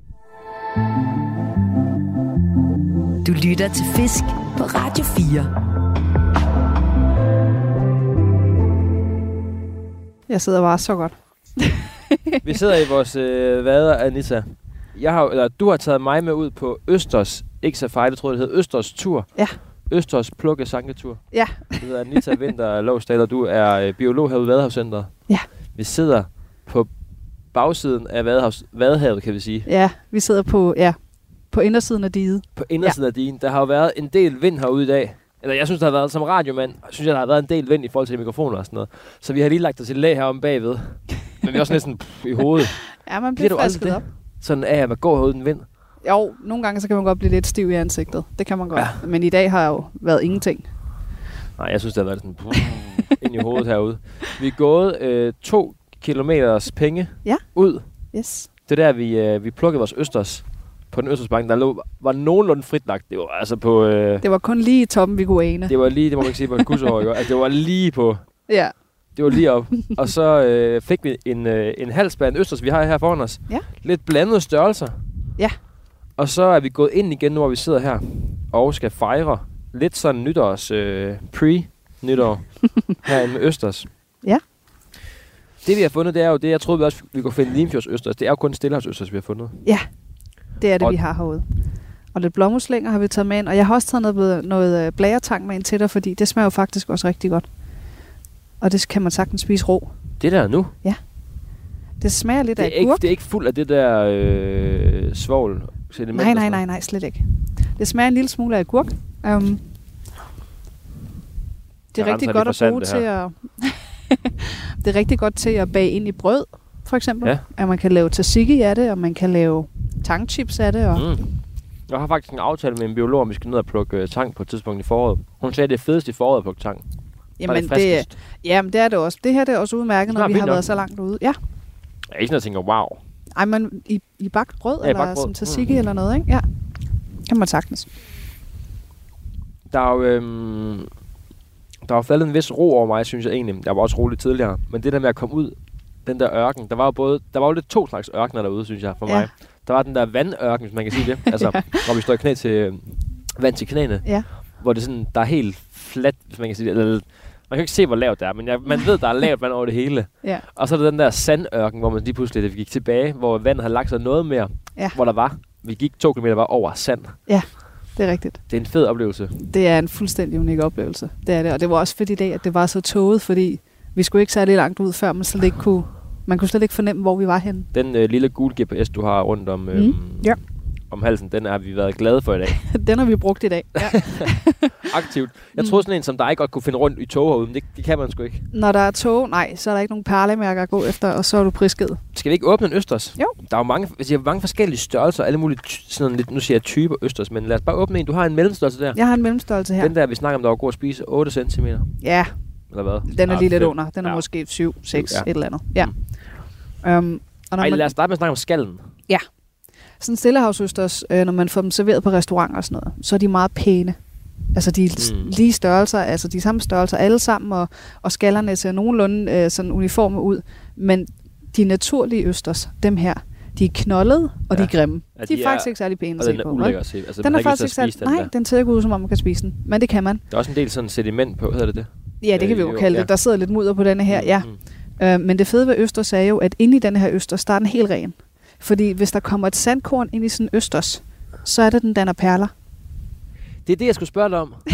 Du lytter til Fisk på Radio 4. Jeg sidder bare så godt. Vi sidder i vores vader, Anita. Du har taget mig med ud på Østers, ikke safari, det tror jeg det hedder, Østers tur. Ja. Østers plukke sanketur. Ja. Det hedder Anita Vinter Lovsdal, og du er biolog herude i Vadehavscenteret. Ja. Vi sidder på bagsiden af Vadehavet, kan vi sige. Ja, vi sidder på indersiden af diget. På indersiden af digen. Der har jo været en del vind herude i dag. Eller jeg synes, der har været som radiomand, der har været en del vind i forhold til mikrofoner og sådan noget. Så vi har lige lagt os til lag herom bagved. Men vi er også næsten i hovedet. Ja, man bliver frisket op. Sådan af at gå herude den vind. Jo, nogle gange så kan man godt blive lidt stiv i ansigtet. Det kan man godt. Ja. Men i dag har jeg jo været ingenting. Nej, jeg synes, det har været sådan ind i hovedet herude. Vi er gået 2 kilometers penge ud. Yes. Det der, vi plukkede vores østers på den østersbank, der var nogenlunde fritlagt. Det var altså på... Det var kun lige i toppen, vi kunne ane. Det var lige, det må man ikke sige på et kussehår, altså det var lige på... Ja. Det var lige op. Og så fik vi en halv spand østers, vi har her foran os. Ja. Lidt blandede størrelser. Ja. Og så er vi gået ind igen, nu hvor vi sidder her og skal fejre lidt sådan nytårs pre-nytår herinde med østers. Ja. Det vi har fundet, det er jo det, jeg troede vi også vi kunne finde Limfjords østers. Det er jo kun Stillehavsøsters, vi har fundet. Ja, det er det, vi har herude. Og lidt blåmuslinger har vi taget med ind. Og jeg har også taget noget blæretang med ind til dig, fordi det smager jo faktisk også rigtig godt. Og det kan man sagtens spise rå. Det der nu? Ja. Det smager lidt af agurk. Det er ikke fuld af det der svovl. Nej, slet ikke. Det smager en lille smule af agurk. Det er rigtig godt at bruge til at... Det er rigtig godt til at bage ind i brød, for eksempel. Ja. At man kan lave tzatziki af det, og man kan lave tangchips af det. Og Jeg har faktisk en aftale med en biolog, om vi skal ned og plukke tang på et tidspunkt i foråret. Hun sagde, det er fedest i foråret at plukke tang. Jamen, det er det også. Det her det er også udmærket, når vi har været så langt ude. Ja. Jeg er ikke sådan, at jeg tænker, wow. Ej, men i bagt brød, eller som tzatziki eller noget, ikke? Ja, kan man sagtens. Der var faldet en vis ro over mig, synes jeg egentlig. Jeg var også rolig tidligere. Men det der med at komme ud, den der ørken, der var jo lidt to slags ørkener derude, synes jeg, for mig. Der var den der vandørken, hvis man kan sige det. Altså, hvor vi står i knæ til vand til knæene. Ja. Hvor det sådan, der er helt fladt, hvis man kan sige det. Eller, man kan ikke se, hvor lavt det er, men man ved, der er lavt vand over det hele. Ja. Og så er der den der sandørken, hvor man lige pludselig, da vi gik tilbage, hvor vandet havde lagt sig noget mere, hvor vi gik 2 kilometer var over sand. Ja, det er rigtigt. Det er en fed oplevelse. Det er en fuldstændig unik oplevelse. Det er det, og det var også fedt i dag, at det var så tåget, fordi vi skulle ikke særlig langt ud, før man kunne slet ikke fornemme, hvor vi var henne. Den lille gule GPS, du har rundt om, om halsen, den har vi været glade for i dag. Den har vi brugt i dag. Ja. Aktivt. Jeg troede sådan en, som der ikke godt kunne finde rundt i tog herude, men det kan man sgu ikke. Når der er tog, så er der ikke nogen perlemærker at gå efter, og så er du prisket. Skal vi ikke åbne en østers? Jo. Der er jo mange forskellige størrelser, alle mulige sådan lidt, nu siger jeg typer østers, men lad os bare åbne en. Du har en mellemstørrelse der. Jeg har en mellemstørrelse her. Den der, vi snakker om, der var god at spise, 8 cm. Ja. Eller hvad? Den er lige lidt under. Den er måske 7, 6, et eller andet. Ja. Lad os starte med at snakke om skallen. Ja. Sådan stillehavsøsters, når man får dem serveret på restauranter og sådan noget, så er de meget pæne. Altså de lige størrelser, altså de samme størrelser alle sammen, og skallerne ser nogenlunde sådan uniforme ud. Men de naturlige østers, dem her, de er knoldede, og de er grimme. Ja, de er faktisk ikke særlig pæne at se på. Og den er ulækker at se. Altså, den er faktisk ikke særlig... Nej, den ser ikke ud, som om man kan spise den. Men det kan man. Der er også en del sådan sediment på, hedder det? Ja, det kan vi jo kalde det. Der sidder lidt mudder på denne her, men det fede ved østers er jo, at inde i den her østers, der er den helt ren. Fordi hvis der kommer et sandkorn ind i sådan en østers, så er det, den danner perler. Det er det, jeg skulle spørge dig om.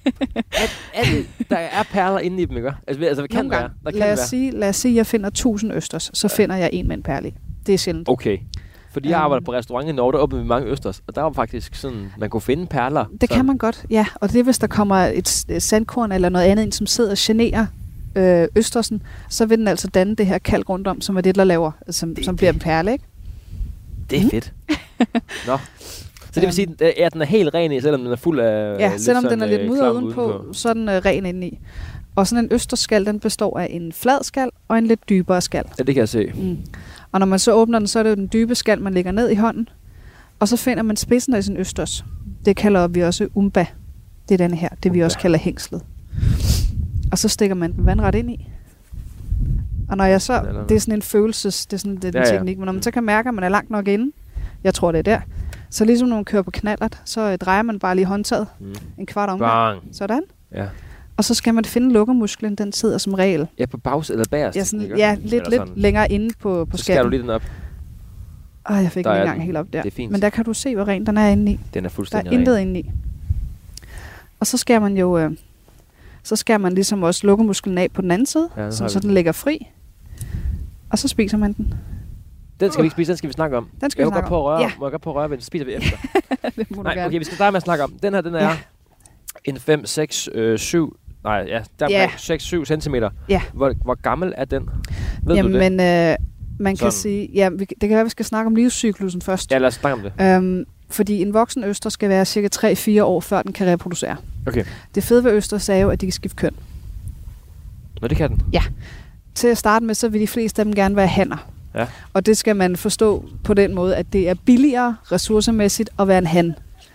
Der er perler inde i dem, ikke? Altså, hvad kan være? Lad os sige, at jeg finder 1000 østers, så finder jeg en med en perle i. Det er sjældent. Okay. Fordi jeg arbejder på restaurant i Norge, der åbner vi mange østers, og der var faktisk sådan, man kunne finde perler. Det kan man godt, ja. Og det hvis der kommer et sandkorn eller noget andet ind, som sidder og generer østersen, så vil den altså danne det her kalk rundt om, som er det, der laver, som bliver en perle, ikke? Det er fedt. Nå. Så det vil sige, at den er helt ren i, selvom den er fuld af... Ja, selvom den er lidt mudret udenpå, så er den ren indeni. Og sådan en østersskal, den består af en flad skal og en lidt dybere skal. Ja, det kan jeg se. Og når man så åbner den, så er det jo den dybe skal, man lægger ned i hånden. Og så finder man spidsen af sin østers. Det kalder vi også umba. Det er denne her. Det vi også kalder hængslet. Og så stikker man den vandret ind i. Og når jeg så... Det er sådan en følelses... Det er sådan den teknik. Men når man så kan mærke, at man er langt nok inde, jeg tror, det er der, så ligesom når man kører på knallert, så drejer man bare lige håndtaget en kvart omgang. Sådan. Ja. Og så skal man finde lukkermusklen, den sidder som regel. Ja, på bags eller bagerst. Ja, lidt længere inde på skallen. Så skal du lige den op. Jeg fik den ikke engang helt op der. Det er fint. Men der kan du se, hvor ren den er inde i. Den er fuldstændig ren. Der er intet inde i. Og så skal man jo... så skærer man ligesom også lukkermusklen af på den anden side, så den ligger fri. Og så spiser man den. Den skal vi ikke spise, den skal vi snakke om. Den skal vi snakke om. Må jeg godt på at røre ved den, så spiser vi efter. Det må du gerne. Okay, vi skal starte med at snakke om. Den her, den er en 5, 6, 7... Nej, ja, der er 6-7 centimeter. Ja. Hvor gammel er den? Ved du det? Man kan sige... Ja, det kan være, vi skal snakke om livscyklusen først. Ja, lad os snakke om det. Fordi en voksen øster skal være cirka 3-4 år, før den kan reproducere. Okay. Det fede ved østers er jo, at de kan skifte køn. Nå, det kan den? Ja. til at starte med, så vil de fleste af dem gerne være hanner. Ja. Og det skal man forstå på den måde, at det er billigere ressourcemæssigt at være en han.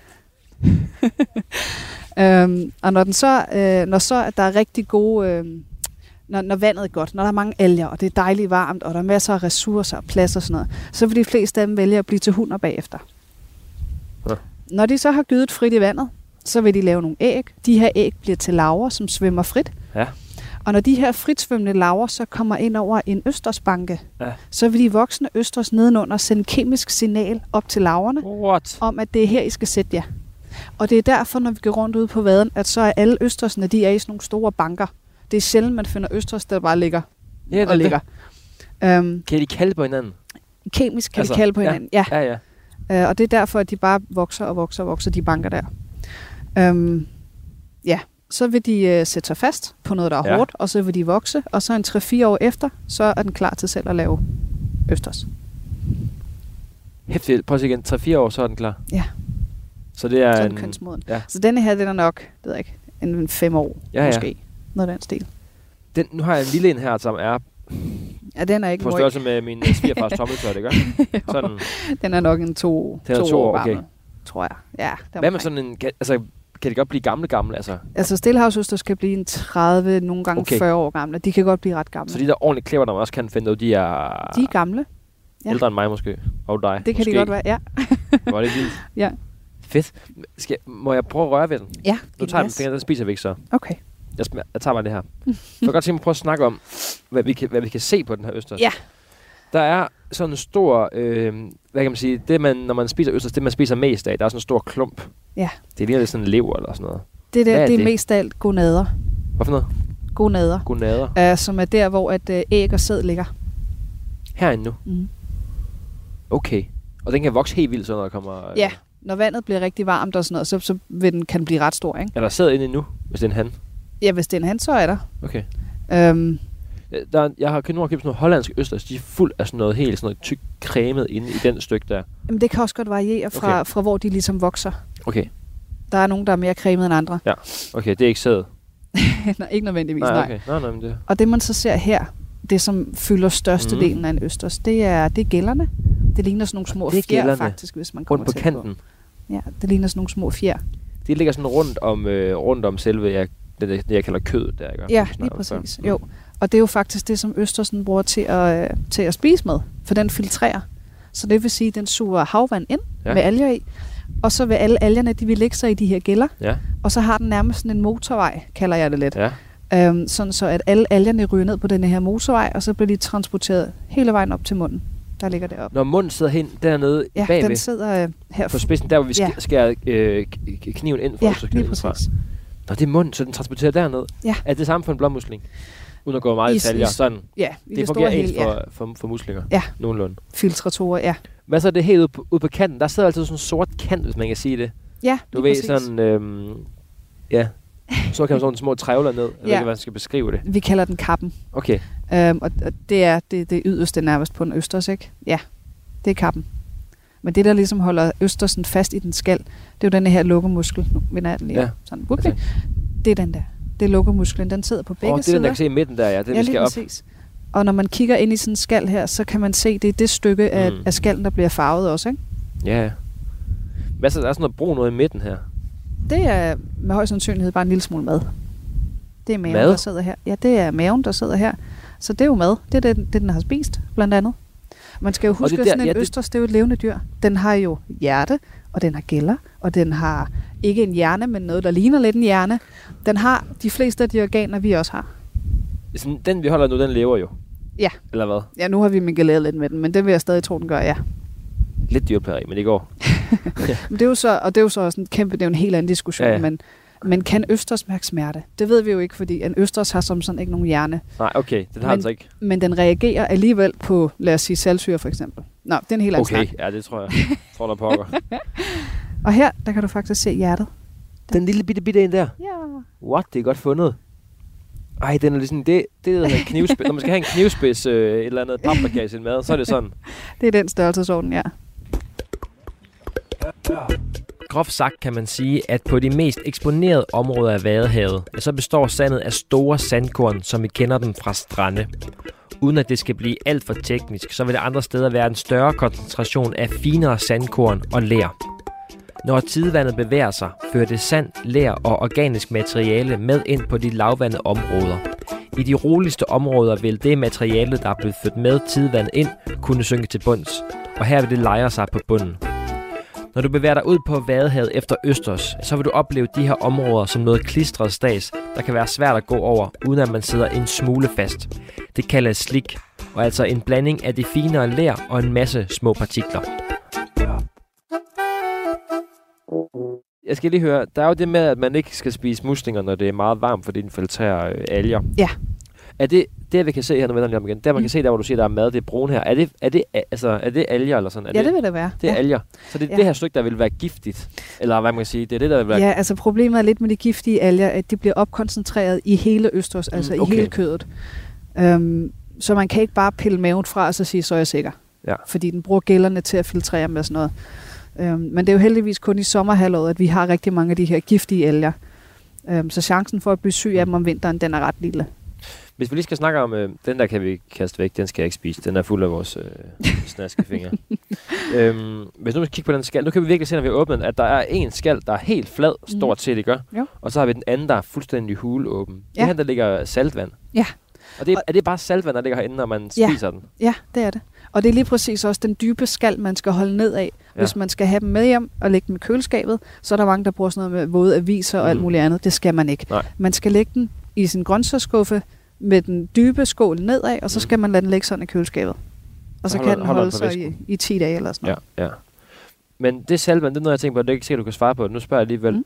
Og når så at der er rigtig gode, når vandet er godt, når der er mange alger, og det er dejligt varmt, og der er masser af ressourcer og plads og sådan noget, så vil de fleste af dem vælge at blive til hunder bagefter. Ja. Når de så har gydet frit i vandet, så vil de lave nogle æg. De her æg bliver til larver, som svømmer frit. Ja. Og når de her fritsvømmende larver så kommer ind over en østersbanke, så vil de voksne østers nedenunder sende kemisk signal op til larverne, om at det er her, I skal sætte jer. Og det er derfor, når vi går rundt ude på vaden, at så er alle østersene, de er i sådan nogle store banker. Det er sjældent, man finder østers, der bare ligger og ligger. Kan de kalde på hinanden? Kemisk kan de kalde på hinanden, ja. Og det er derfor, at de bare vokser og vokser, de banker der. Så vil de sætte sig fast på noget, der er hårdt, og så vil de vokse, og så en 3-4 år efter, så er den klar til selv at lave østers. Hæftigt. Prøv at se igen. 3-4 år, så er den klar? Ja. Så det er en kønsmoden. Ja. Så denne her, den er nok, det ved jeg ikke, en 5 år måske. Noget af den stil. Nu har jeg en lille en her, som er den er ikke på størrelse med min svigerfars tommeltør, det gør? Sådan. Den er nok en 2 år gammel, tror jeg. Ja, hvad med sådan en... Kan det godt blive gamle? Altså stillehavsøsters kan blive en 30, nogle gange 40 år gamle. De kan godt blive ret gamle. Så de der ordentligt klæver, der man også kan finde ud, de er gamle. Ja. Ældre end mig måske. Og dig. Det kan måske. de godt være, ja. Var det vildt? Ja. Fedt. Må jeg prøve at røre ved den? Ja. Nu tager jeg den finger, den spiser vi ikke så. Okay. Jeg tager bare det her. Jeg kan godt tænke mig at prøve at snakke om, hvad vi kan se på den her østers. Ja. Der er sådan en stor, hvad kan man sige, når man spiser østers, det man spiser mest af, der er sådan en stor klump. Ja. Det ligner lidt sådan en lever eller sådan noget. Det er mest af alt gonader. Hvad for noget? Gonader. Som er der, hvor at æg og sæd ligger. Herinde nu? Mm. Okay. Og den kan vokse helt vildt, så når der kommer... Ja, når vandet bliver rigtig varmt og sådan noget, så kan den blive ret stor, ikke? Er der sæd inde nu, hvis det er en han? Ja, hvis det er en han, så er der. Okay. Jeg har kun købt sådan nogle hollandske østers, de er fuld af sådan noget helt sådan noget tyk cremet inde i den stykke der. Jamen det kan også godt variere fra hvor de ligesom vokser. Okay. Der er nogen, der er mere cremet end andre. Ja, okay, det er ikke sæd. Nej, ikke nødvendigvis, nej. Okay. Nej, men det... Og det man så ser her, det som fylder størstedelen af en østers, det er gællerne. Det ligner sådan nogle små fjer faktisk, hvis man kommer rundt på kanten. Ja, det ligner sådan nogle små fjer. Det ligger sådan rundt om selve, det jeg kalder kød der, ikke? Ja, lige præcis. Jo. Og det er jo faktisk det, som østersen bruger til at spise med, for den filtrerer. Så det vil sige, at den suger havvand ind med alger i, og så vil alle algerne, de vil lægge sig i de her gælder, og så har den nærmest sådan en motorvej, kalder jeg det lidt. Ja. Sådan så, at alle algerne ryger ned på denne her motorvej, og så bliver de transporteret hele vejen op til munden. Der ligger det op. Når munden sidder hen dernede bagved? Ja, den sidder her på spidsen, der hvor vi skærer kniven ind for. Ja, lige præcis. Nå, det er munden, så den transporterer derned. Ja. Er det samme for en blåmusling? Uden at gå meget i detaljer, sådan. Ja, det fungerer ens for muslinger. Ja. Nogenlunde. Filtratorer, ja. Hvad så er det helt ude på kanten? Der sidder altid sådan en sort kant, hvis man kan sige det. Ja, du ved, præcis. Sådan, så kan man sådan små trævler ned. Jeg ved ikke, hvad man skal beskrive det. Vi kalder den kappen. Okay. Og det er det yderste nærmest på en østers, ikke? Ja, det er kappen. Men det, der ligesom holder østersen fast i den skal, det er jo den her lukkemuskel. Nu vender jeg den lige sådan. Okay. Det er den der. Det er lukkemusklen. Den sidder på begge sider. Det er den, der kan se i midten der, ja. Det vi skal op. Præcis. Og når man kigger ind i sådan en skal her, så kan man se, det er det stykke af skallen, der bliver farvet også, ikke? Ja. Hvad så? Der er sådan noget brun noget i midten her. Det er med høj sandsynlighed bare en lille smule mad. Det er maven, der sidder her. Ja, det er maven, der sidder her. Så det er jo mad. Det er det, den har spist, blandt andet. Man skal jo huske, at sådan en østers, det er jo et levende dyr. Den har jo hjerte, og den har gælder, og den har ikke en hjerne, men noget, der ligner lidt en hjerne. Den har de fleste af de organer, vi også har. Sådan, den, vi holder nu, den lever jo? Ja. Eller hvad? Ja, nu har vi mingeleret lidt med den, men det vil jeg stadig tro, den gør, ja. Lidt dyrplageri, men det går. Men det er jo så, og det er jo så også en kæmpe, det er jo en helt anden diskussion, men kan østers mærke smerte? Det ved vi jo ikke, fordi en østers har som sådan ikke nogen hjerne. Nej, okay, den har altså ikke. Men den reagerer alligevel på, lad os sige, saltsyre for eksempel. Nå, det er en helt anden snak. Ja, det tror jeg. Tror der pokker. Og her, der kan du faktisk se hjertet. Den lille bitte en der? Ja. What? Det er godt fundet. Ej, den er ligesom, det hedder en knivspids. Når man skal have en knivspids, et eller andet paprika i sin mad, så er det sådan. Det er den størrelsesorden, ja. groft sagt kan man sige, at på de mest eksponerede områder af Vadehavet, så består sandet af store sandkorn, som vi kender dem fra strande. Uden at det skal blive alt for teknisk, så vil der andre steder være en større koncentration af finere sandkorn og ler. Når tidevandet bevæger sig, fører det sand, ler og organisk materiale med ind på de lavvandede områder. I de roligste områder vil det materiale, der er blevet ført med tidevandet ind, kunne synke til bunds, og her vil det lejre sig på bunden. Når du bevæger dig ud på Vadehavet efter østers, så vil du opleve de her områder som noget klistret stads, der kan være svært at gå over, uden at man sidder en smule fast. Det kaldes slik, og altså en blanding af de finere ler og en masse små partikler. Jeg skal lige høre, der er jo det med, at man ikke skal spise muslinger, når det er meget varmt, fordi den filtrerer alger. Ja. Er det vi kan se her, når vi vender lige om igen, der man kan se, der hvor du siger, der er mad, det er brun her. Er det alger eller sådan? Det vil det være. Det er alger. Så det er det her stykke, der vil være giftigt? Eller hvad man kan sige, det er det, der vil være... Ja, altså problemet er lidt med de giftige alger, at de bliver opkoncentreret i hele østers, altså i hele kødet. Så man kan ikke bare pille maven fra og så sige, så er jeg sikker. Ja. Fordi den bruger gællerne til at filtrere med sådan noget. Men det er jo heldigvis kun i sommerhalvåret, at vi har rigtig mange af de her giftige alger. Så chancen for at blive syg af dem om vinteren, den er ret lille. Hvis vi lige skal snakke om, den der kan vi kaste væk, den skal jeg ikke spise. Den er fuld af vores snaskefingre. Hvis nu vi kigger på den skal, nu kan vi virkelig se, når vi åbner den, at der er en skal, der er helt flad, stort set, ikke? Og så har vi den anden, der er fuldstændig huleåben. Det her, der ligger saltvand. Ja. Og er det bare saltvand, der ligger herinde, når man spiser den? Ja, det er det. Og det er lige præcis også den dybe skal, man skal holde ned af. Hvis man skal have dem med hjem og lægge dem i køleskabet, så er der mange, der bruger sådan noget med våde aviser og alt muligt andet. Det skal man ikke. Nej. Man skal lægge den i sin grøntsagsskuffe med den dybe skål nedad, og så skal man lade den ligge sådan i køleskabet. Og så kan den holde sig i 10 dage eller sådan noget. Ja. Men det saltvand, det er noget, jeg tænker på, det er ikke sikkert, du kan svare på. Nu spørger jeg alligevel.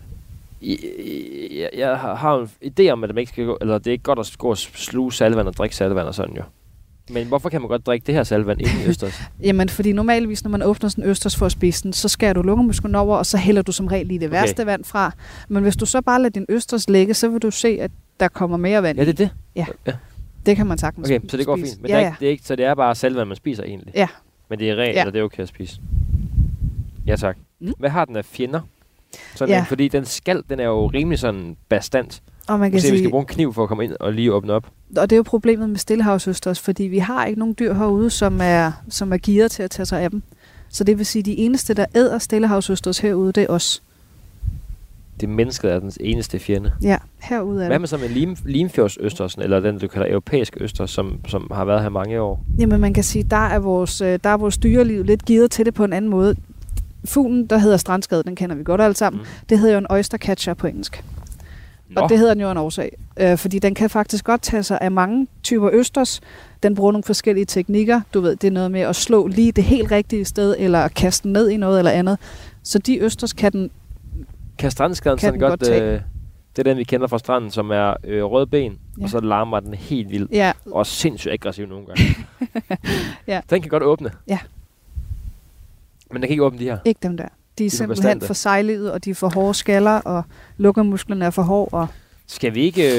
Jeg har en idé om, at det ikke skal gå, eller det er ikke godt at gå og sluge saltvand og drikke saltvand og sådan jo. Men hvorfor kan man godt drikke det her saltvand ind i østers? Jamen, fordi normalvis, når man åbner sådan en østers for at spise den, så skærer du lungemusklen over, og så hælder du som regel i det værste vand fra. Men hvis du så bare lader din østers ligge, så vil du se, at der kommer mere vand. Ja, det er det? Ja. Det kan man sagtens spise. Okay, så det går fint. Men det er ikke, så det er bare saltvand, man spiser egentlig? Ja. Men det er rent, eller det er okay at spise? Ja, tak. Hvad har den af fjender? Sådan fordi den er jo rimelig sådan bastant. Og man kan sige, vi skal bruge en kniv for at komme ind og lige åbne op. Og det er jo problemet med stillehavsøsters, fordi vi har ikke nogen dyr herude, som er gearet til at tage sig af dem. Så det vil sige, at de eneste, der æder stillehavsøsters herude, det er os. Det mennesket er den eneste fjende? Ja, herude er det. Hvad med så med Limfjordsøstersen, eller den, du kalder europæisk østers, som har været her mange år? Jamen, man kan sige, der er vores dyreliv lidt gearet til det på en anden måde. Fuglen, der hedder strandskade, den kender vi godt alle sammen. Det hedder jo en oystercatcher på engelsk. Og det hedder den jo en årsag. Fordi den kan faktisk godt tage sig af mange typer østers. Den bruger nogle forskellige teknikker. Du ved, det er noget med at slå lige det helt rigtige sted, eller kaste den ned i noget eller andet. Så de østers kan den strandskaden sådan godt tage. Det er den, vi kender fra stranden, som er røde ben, og så larmer den helt vildt. Og sindssygt aggressiv nogle gange. Den kan godt åbne. Ja. Men den kan ikke åbne de her? Ikke dem der. De er simpelthen for sejlede, og de er for hårde skaller, og lukkermusklerne er for hårde. Og skal vi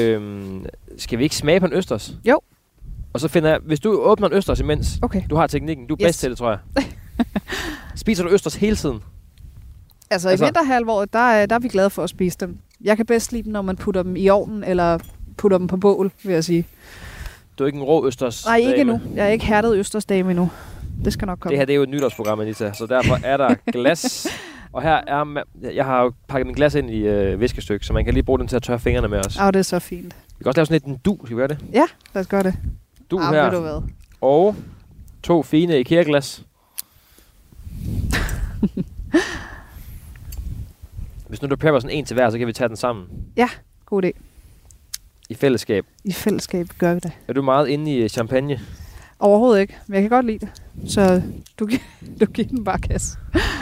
ikke smage på en østers? Jo. Og så finder jeg, hvis du åbner en østers imens, du har teknikken, du er bedst til det, tror jeg. Spiser du østers hele tiden? Altså i vinterhalvåret, der er vi glade for at spise dem. Jeg kan bedst lide dem, når man putter dem i ovnen, eller putter dem på bål, vil jeg sige. Du er ikke en rå østers? Nej, ikke endnu. Jeg er ikke hærdet østersdame endnu. Det skal nok komme. Det her det er jo et nytårsprogram, Anita, så derfor er der glas. Og her er jeg har jo pakket min glas ind i viskestykke, så man kan lige bruge den til at tørre fingrene med os. Det er så fint. Vi kan også lave sådan en du, skal vi gøre det? Ja, lad os gøre det. Du her. Ved du hvad? Og 2 fine IKEA-glas. Hvis nu du prepper sådan en til hver, så kan vi tage den sammen. Ja, god idé. I fællesskab. I fællesskab gør vi det. Er du meget inde i champagne? Overhovedet ikke, men jeg kan godt lide det. Så du giver den bare kasse.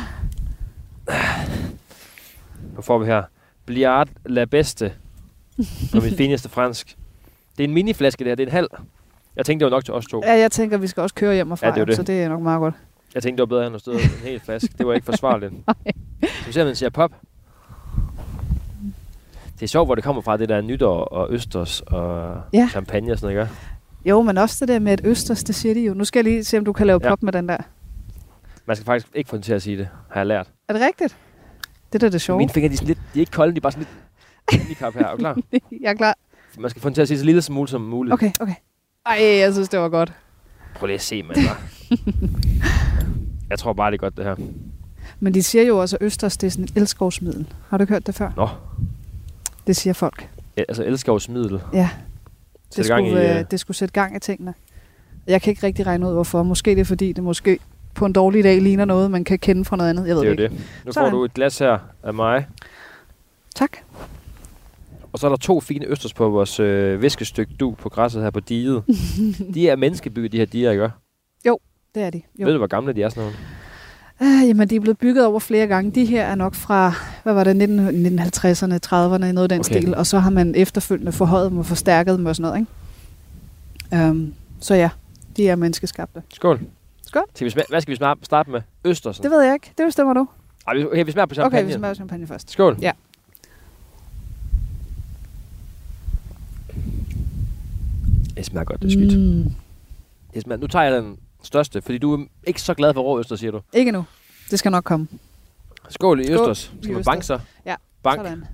Nu får vi her. Bliard la Beste. På mit fineste fransk. Det er en miniflaske det her, det er en halv. Jeg tænkte, det var nok til os 2. Ja, jeg tænker, vi skal også køre hjem og fra, så det er nok meget godt. Jeg tænkte, det var bedre end at stå en hel flaske. Det var ikke forsvarligt. Du ser, man siger pop. Det er sjovt, hvor det kommer fra, det der nytår og østers og champagne og sådan noget, ikke? Jo, men også det der med et østers, det siger de jo. Nu skal jeg lige se, om du kan lave pop med den der. Man skal faktisk ikke få den til at sige det, har jeg lært. Er det rigtigt? Det er det sjove. Mine fingre, de er ikke kolde, de er bare sådan lidt handicap her. Er du klar? Jeg er klar. Man skal få den til at sige så lille smule som muligt. Okay. Ej, jeg synes, det var godt. Prøv lige at se, mand. Jeg tror bare, det er godt, det her. Men de siger jo også, at østers, det er sådan et elskovsmiddel. Har du ikke hørt det før? Nå. Det siger folk. Ja, altså elskovsmiddel. Ja. Det skulle sætte gang i tingene. Jeg kan ikke rigtig regne ud, hvorfor. Måske det er, fordi det måske på en dårlig dag ligner noget, man kan kende fra noget andet. Jeg ved det er ikke. Det. Nu får du et glas her af mig. Tak. Og så er der 2 fine østers på vores viskestykke du på græsset her på diget. De er menneskebygget, de her diger, ikke? Jo, det er de. Jo. Ved du, hvor gamle de er sådan nogle? Jamen, de er blevet bygget over flere gange. De her er nok fra, 1950'erne, 30'erne, noget af den stil. Og så har man efterfølgende forhøjet dem og forstærket dem og sådan noget, ikke? Så ja, de er menneskeskabte. Skål. Skål. Hvad skal vi starte med? Østersen? Det ved jeg ikke. Det bestemmer du. Okay, vi smager på champagne. Okay, vi smager på champagne først. Skål. Ja. Det smager godt, det er sygt. Det smager. Nu tager jeg den største, fordi du er ikke så glad for rå østers, siger du? Ikke nu. Det skal nok komme. Skål i østers. Skal man banke så? Ja, bank. Sådan.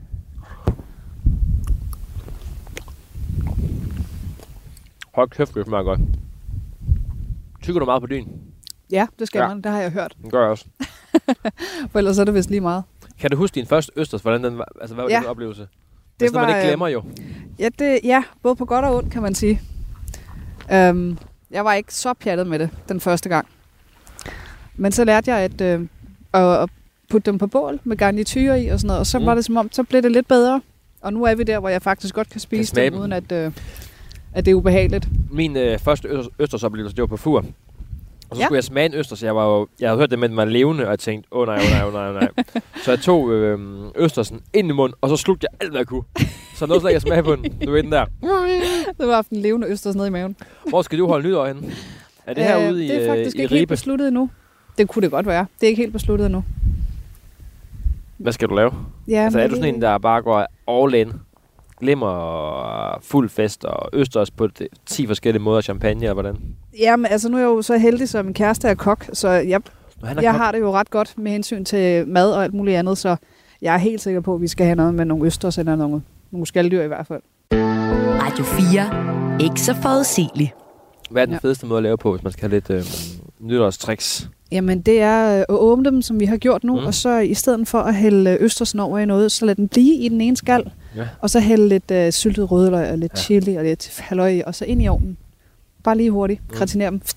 Hold kæft, det smager godt. Tykker du meget på dyn? Ja, det skal man. Det har jeg hørt. Det gør jeg også. For ellers er det vist lige meget. Kan du huske din første østers? Hvordan den var? Altså, hvad var din oplevelse? Det var, man ikke glemmer jo. Ja, både på godt og ondt, kan man sige. Jeg var ikke så pjattet med det den første gang. Men så lærte jeg at putte dem på bål med garnityrer i og sådan noget. Og så var det som om, så blev det lidt bedre. Og nu er vi der, hvor jeg faktisk godt kan spise dem, uden at det er ubehageligt. Min første østersoplevelse, det var på Fur. Og så skulle jeg smage en østers. Jeg havde hørt det, men den var levende, og jeg tænkte, nej. Så jeg tog østersen ind i munden, og så slugte jeg alt, hvad jeg kunne. Så noget slet ikke at smage på den. Du ved den der. Det var en levende østers nede i maven. Hvor skal du holde nytår henne? Er det herude i Ribe? Det er faktisk ikke helt besluttet endnu. Det kunne det godt være. Det er ikke helt besluttet endnu. Hvad skal du lave? Ja, altså er du sådan en, der bare går all in? Glimmer og fuld fest og østers på 10 forskellige måder, champagne og hvordan? Jamen, altså nu er jeg jo så heldig, som min kæreste er kok, så jeg har det jo ret godt med hensyn til mad og alt muligt andet, så jeg er helt sikker på, at vi skal have noget med nogle østers eller nogle skaldyr i hvert fald. Radio 4. Ikke så forudsigeligt. Hvad er den fedeste måde at lave på, hvis man skal have lidt nytårstricks? Jamen, det er at åbne dem, som vi har gjort nu, og så i stedet for at hælde østersen over i noget, så lad den blive i den ene skal, og så hælde lidt syltet rødløg og lidt chili og lidt halløj, og så ind i ovnen. Bare lige hurtigt. Gratinere dem.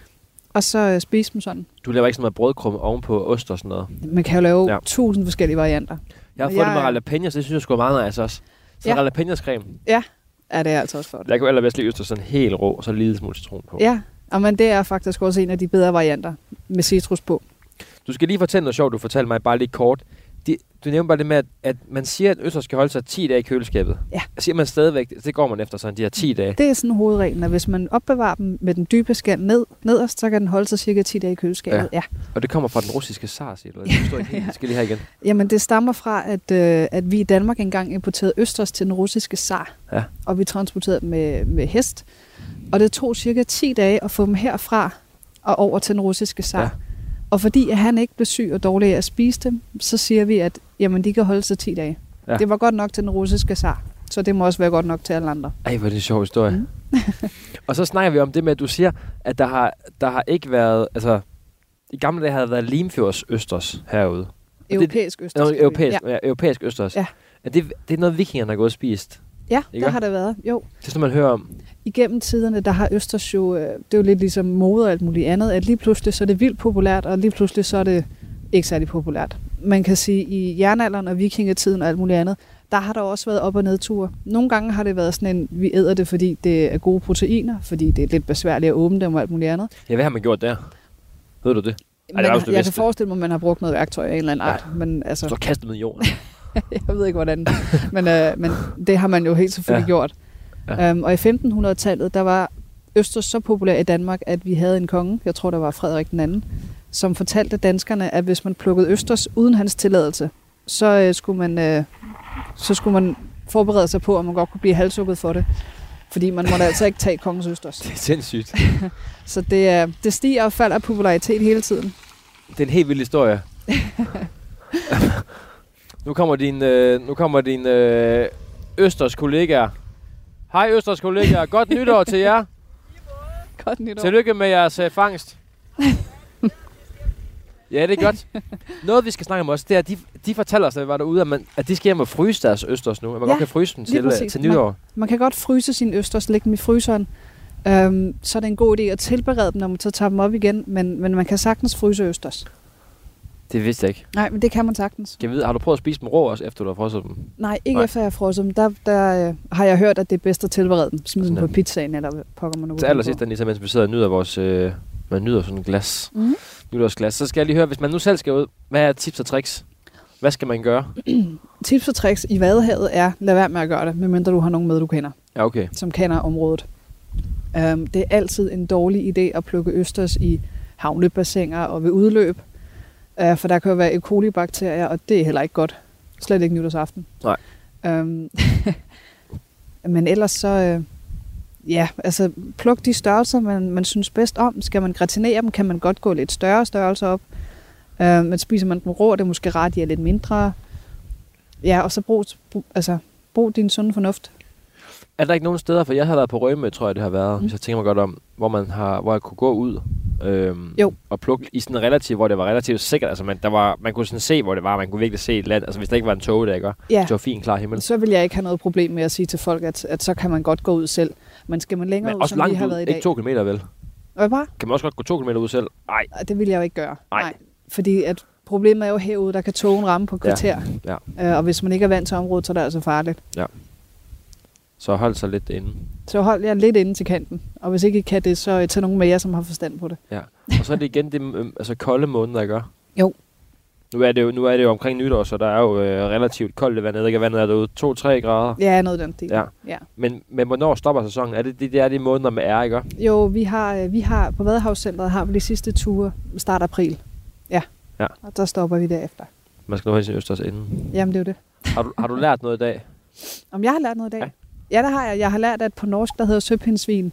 Og så spise dem sådan. Du laver ikke sådan noget brødkrumme ovenpå ost og sådan noget? Man kan jo lave 1000 forskellige varianter. Jeg har fået det med jalapenos, det synes jeg sgu er meget nice også. Så jalapenoscreme. Ja, det er altså også for det. Jeg kunne allerbedst lide østers sådan helt rå, og så lille smule citron på. Ja, men det er faktisk også en af de bedre varianter med citrus på. Du skal lige fortælle noget sjovt, du fortalte mig bare lige kort. Du nævner bare det med, at man siger, at østers skal holde sig 10 dage i køleskabet. Ja. Siger man stadigvæk, det går man efter sådan de her 10 dage. Det er sådan hovedreglen, at hvis man opbevarer dem med den dybe skal nederst, så kan den holde sig cirka 10 dage i køleskabet. Ja. Og det kommer fra den russiske zar, siger du? Jeg forstår ikke helt. Det skal lige her igen. Jamen, det stammer fra, at vi i Danmark engang importerede østers til den russiske zar. Ja. Og vi transporterede dem med hest. Og det tog cirka 10 dage at få dem herfra og over til den russiske zar. Ja. Og fordi at han ikke blev syg og dårlig af at spise dem, så siger vi, at jamen, de kan holde sig 10 dage. Ja. Det var godt nok til den russiske zar, så det må også være godt nok til alle andre. Ej, hvor er det en sjov historie. Og så snakker vi om det med, at du siger, at der har ikke været, altså i gamle dage havde der været Limfjords østers herude. Europæisk østers. Europæisk østers. Ja. Det er noget, vikingerne har gået og spist. Ja, ikke? Der har det været, jo. Det er sådan, man hører om. Igennem tiderne, der har østers jo, det er jo lidt ligesom mode og alt muligt andet, at lige pludselig så er det vildt populært, og lige pludselig så er det ikke særlig populært. Man kan sige, i jernalderen og vikingetiden og alt muligt andet, der har der også været op- og nedture. Nogle gange har det været sådan en, vi æder det, fordi det er gode proteiner, fordi det er lidt besværligt at åbne dem og alt muligt andet. Ja, hvad har man gjort der? Ved du det? Jeg kan forestille mig, at man har brugt noget værktøj af en eller anden art. Men, altså, så kastet med jorden. Jeg ved ikke, hvordan. Men det har man jo helt selvfølgelig gjort. Ja. Og i 1500-tallet, der var østers så populær i Danmark, at vi havde en konge, jeg tror, der var Frederik den anden, som fortalte danskerne, at hvis man plukkede østers uden hans tilladelse, så skulle man forberede sig på, at man godt kunne blive halshugget for det. Fordi man måtte altså ikke tage kongens østers. Det er sindssygt. Så det stiger og falder af popularitet hele tiden. Det er en helt vild historie. Nu kommer din Østers kollegaer. Hej Østers kollegaer. Godt nytår til jer. Godt nytår. Tillykke med jeres fangst. Ja, det er godt. Noget, vi skal snakke om også, det er, at de fortæller os, da vi var derude, at de skal hjem og fryse deres østers nu. At man godt kan fryse dem til nytår. Man kan godt fryse sine østers, lægge dem i fryseren. Så er det en god idé at tilberede dem, når man så tager dem op igen. Men man kan sagtens fryse østers. Det vidste jeg ikke. Nej, men det kan man sagtens. Har du prøvet at spise dem rå også, efter du har frosset dem? Nej, ikke efter jeg har frosset dem. Der har jeg hørt, at det er bedst at tilberede dem. Smid dem på pizzaen, eller pokker man nu. Til allersidst, mens vi sidder og nyder vores... man nyder sådan et glas. Nytårsglas. Så skal jeg lige høre, hvis man nu selv skal ud, hvad er tips og tricks? Hvad skal man gøre? Tips og tricks i Vadehavet er, lad være med at gøre det, medmindre du har nogen med, du kender. Ja, okay. Som kender området. Det er altid en dårlig idé at plukke østers i havnebassiner og ved udløb. For der kan jo være E. coli-bakterier, og det er heller ikke godt. Slet ikke nytårsaften. Nej. Men ellers så... pluk de størrelser, man synes bedst om. Skal man gratinere dem, kan man godt gå lidt større størrelser op. Men spiser man dem rå, det er måske rart, de er lidt mindre. Ja, og så brug din sunde fornuft. Er der ikke nogen steder, for jeg har været på Rømø, tror jeg det har været, hvis jeg tænker mig godt om, hvor jeg kunne gå ud og plukke i sådan relativt, hvor det var relativt sikkert. Altså man kunne sådan se, hvor det var, man kunne virkelig se et land. Altså hvis der ikke var en tog, der ikke det var fint klar himmel. Så vil jeg ikke have noget problem med at sige til folk, at så kan man godt gå ud selv. Men skal man længere ud, som vi har været i dag? Ikke 2 kilometer, vel? Hvad bare? Kan man også godt gå 2 kilometer ud selv? Nej. Det vil jeg jo ikke gøre. Nej. Fordi at problemet er jo herude, der kan togen ramme på kvarter. Ja. Og hvis man ikke er vant til området, så er det altså farligt. Ja. Så hold sig lidt inde. Så hold jer lidt inde til kanten. Og hvis ikke I kan det, så tag nogen med jer, som har forstand på det. Ja. Og så er det igen det kolde måneder, ikke? Jo. Nu er det jo omkring nytår, så der er jo relativt koldt vand. Jeg ved ikke, vandet er derude 2-3 grader. Ja, noget den del. Ja. Men hvornår stopper sæsonen? Er det de måneder med er, ikke? Jo, vi har på Vadehavscentret har vi de sidste ture start april. Ja. Og der stopper vi derefter. Man skal nå hen sin østers inden. Jamen, det er jo det. Har du lært noget i dag? Om jeg har lært noget i dag? Ja, det har jeg. Jeg har lært, at på norsk, der hedder søpindsvin.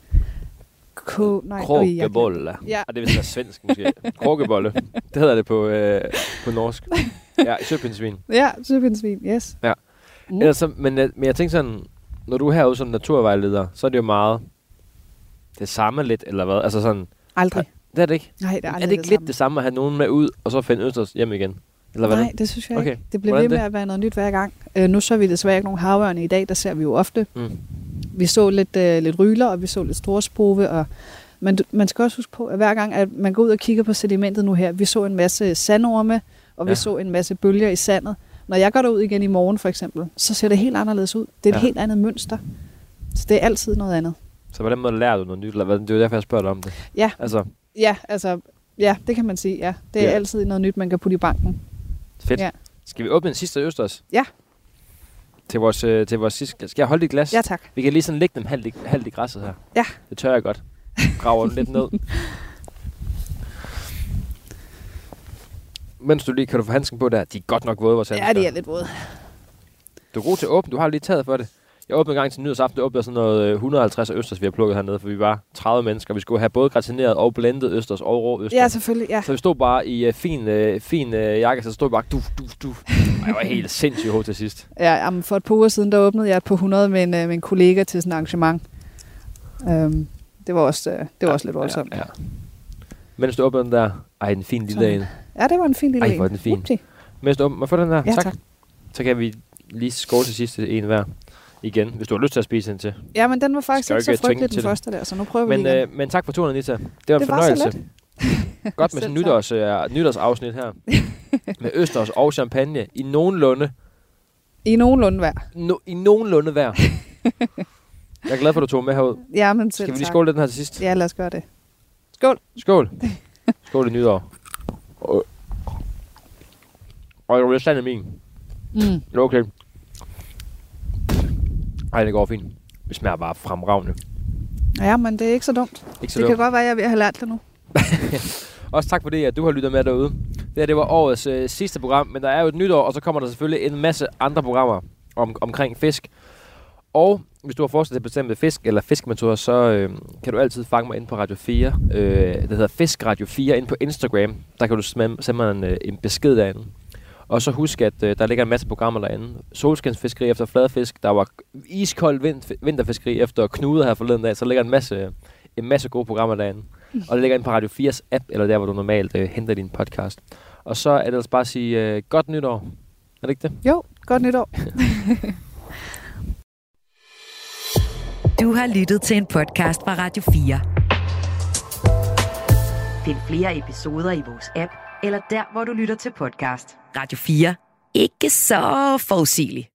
Kråkebolle. Ja. Og det vil være svensk måske. Kråkebolle. Det hedder det på norsk. Ja, søpindsvin. Ja, søpindsvin, yes. Ja. Men jeg tænker sådan, når du er herude som naturvejleder, så er det jo meget det samme lidt, eller hvad? Altså sådan... Aldrig. Det er det ikke? Nej, det er aldrig det ikke lidt det samme at have nogen med ud, og så finde østers hjem igen? Eller hvad? Nej, det synes jeg ikke. Det bliver ved med at være noget nyt hver gang. Nu så vi desværre ikke nogen havørne i dag, der ser vi jo ofte. Vi så lidt ryler, og vi så lidt storspove, men man skal også huske på, at hver gang at man går ud og kigger på sedimentet nu her, vi så en masse sandorme, og vi så en masse bølger i sandet. Når jeg går derud igen i morgen for eksempel, så ser det helt anderledes ud. Det er et helt andet mønster. Så det er altid noget andet. Så på den måde lærer du noget nyt? Eller det er jo derfor, jeg spørger dig om det. Ja, det kan man sige, ja. Det er altid noget nyt, man kan putte i banken. Fedt. Ja. Skal vi åbne den sidste østers? Ja. Til vores sidste... Skal jeg holde dit glas? Ja, tak. Vi kan lige sådan lægge dem halvt i græsset her. Ja. Det tør jeg godt. Graver den lidt ned. Mens du lige kan du få handsken på der. De er godt nok våde, vores handsker. Ja, de er lidt våde. Du er god til at åbne. Du har lige taget for det. Jeg åbnede en gang til nytårsaften. Det åbnede sådan noget 150 østers, vi har plukket hernede, for vi var 30 mennesker. Vi skulle have både gratineret og blendet østers og rå østers. Ja, selvfølgelig, ja. Så vi stod bare i fin jakke, så stod bare duf. Jeg var helt sindssygt hård til sidst. Ja, for et par uger siden, der åbnede jeg et par 100 med en kollega til sådan et arrangement. Det var også lidt voldsomt. Ja. Mens du åbnede den der, en fin lille en. Ja, det var en fin lille en. Hvor er den fin. Mens du åbner, må få den der? Ja, tak. Så kan vi lige skåle til sidste en hver. Igen, hvis du har lyst til at spise den til. Ja, men den var faktisk ikke så frygtelig den første der, så nu prøver vi igen. Men tak for turen, Anita. Det var en fornøjelse. Godt med sådan nytårsafsnit her. Med østers og champagne i nogenlunde. I nogenlunde hver. I nogenlunde hver. Jeg er glad for, at du tog med herud. Ja, men selv Skal vi lige skåle den her til sidst? Ja, lad os gøre det. Skål. Skål. Skål i nytår. Og jeg vil sande min. Okay. Ej, det går fint. Det smager bare fremragende. Ja, men det er ikke så dumt. Kan godt være, at jeg er ved at have lært det nu. Også tak for det, at du har lyttet med derude. Det var årets sidste program, men der er jo et nytår, og så kommer der selvfølgelig en masse andre programmer omkring fisk. Og hvis du har forslag til bestemte fisk eller fiskemetoder, så kan du altid fange mig inde på Radio 4. Det hedder Fisk Radio 4 inde på Instagram. Der kan du sende mig en besked derinde. Og så husk, at der ligger en masse programmer derinde. Solskinsfiskeri efter fladfisk. Der var iskold vinterfiskeri efter knuder her forleden dag. Så ligger en masse gode programmer derinde. Og det ligger inde på Radio 4's app, eller der, hvor du normalt henter din podcast. Og så er det altså bare at sige godt nytår. Er det ikke det? Jo, godt nytår. Du har lyttet til en podcast fra Radio 4. Find flere episoder i vores app, eller der, hvor du lytter til podcast. Radio 4. Ikke så forudsigeligt.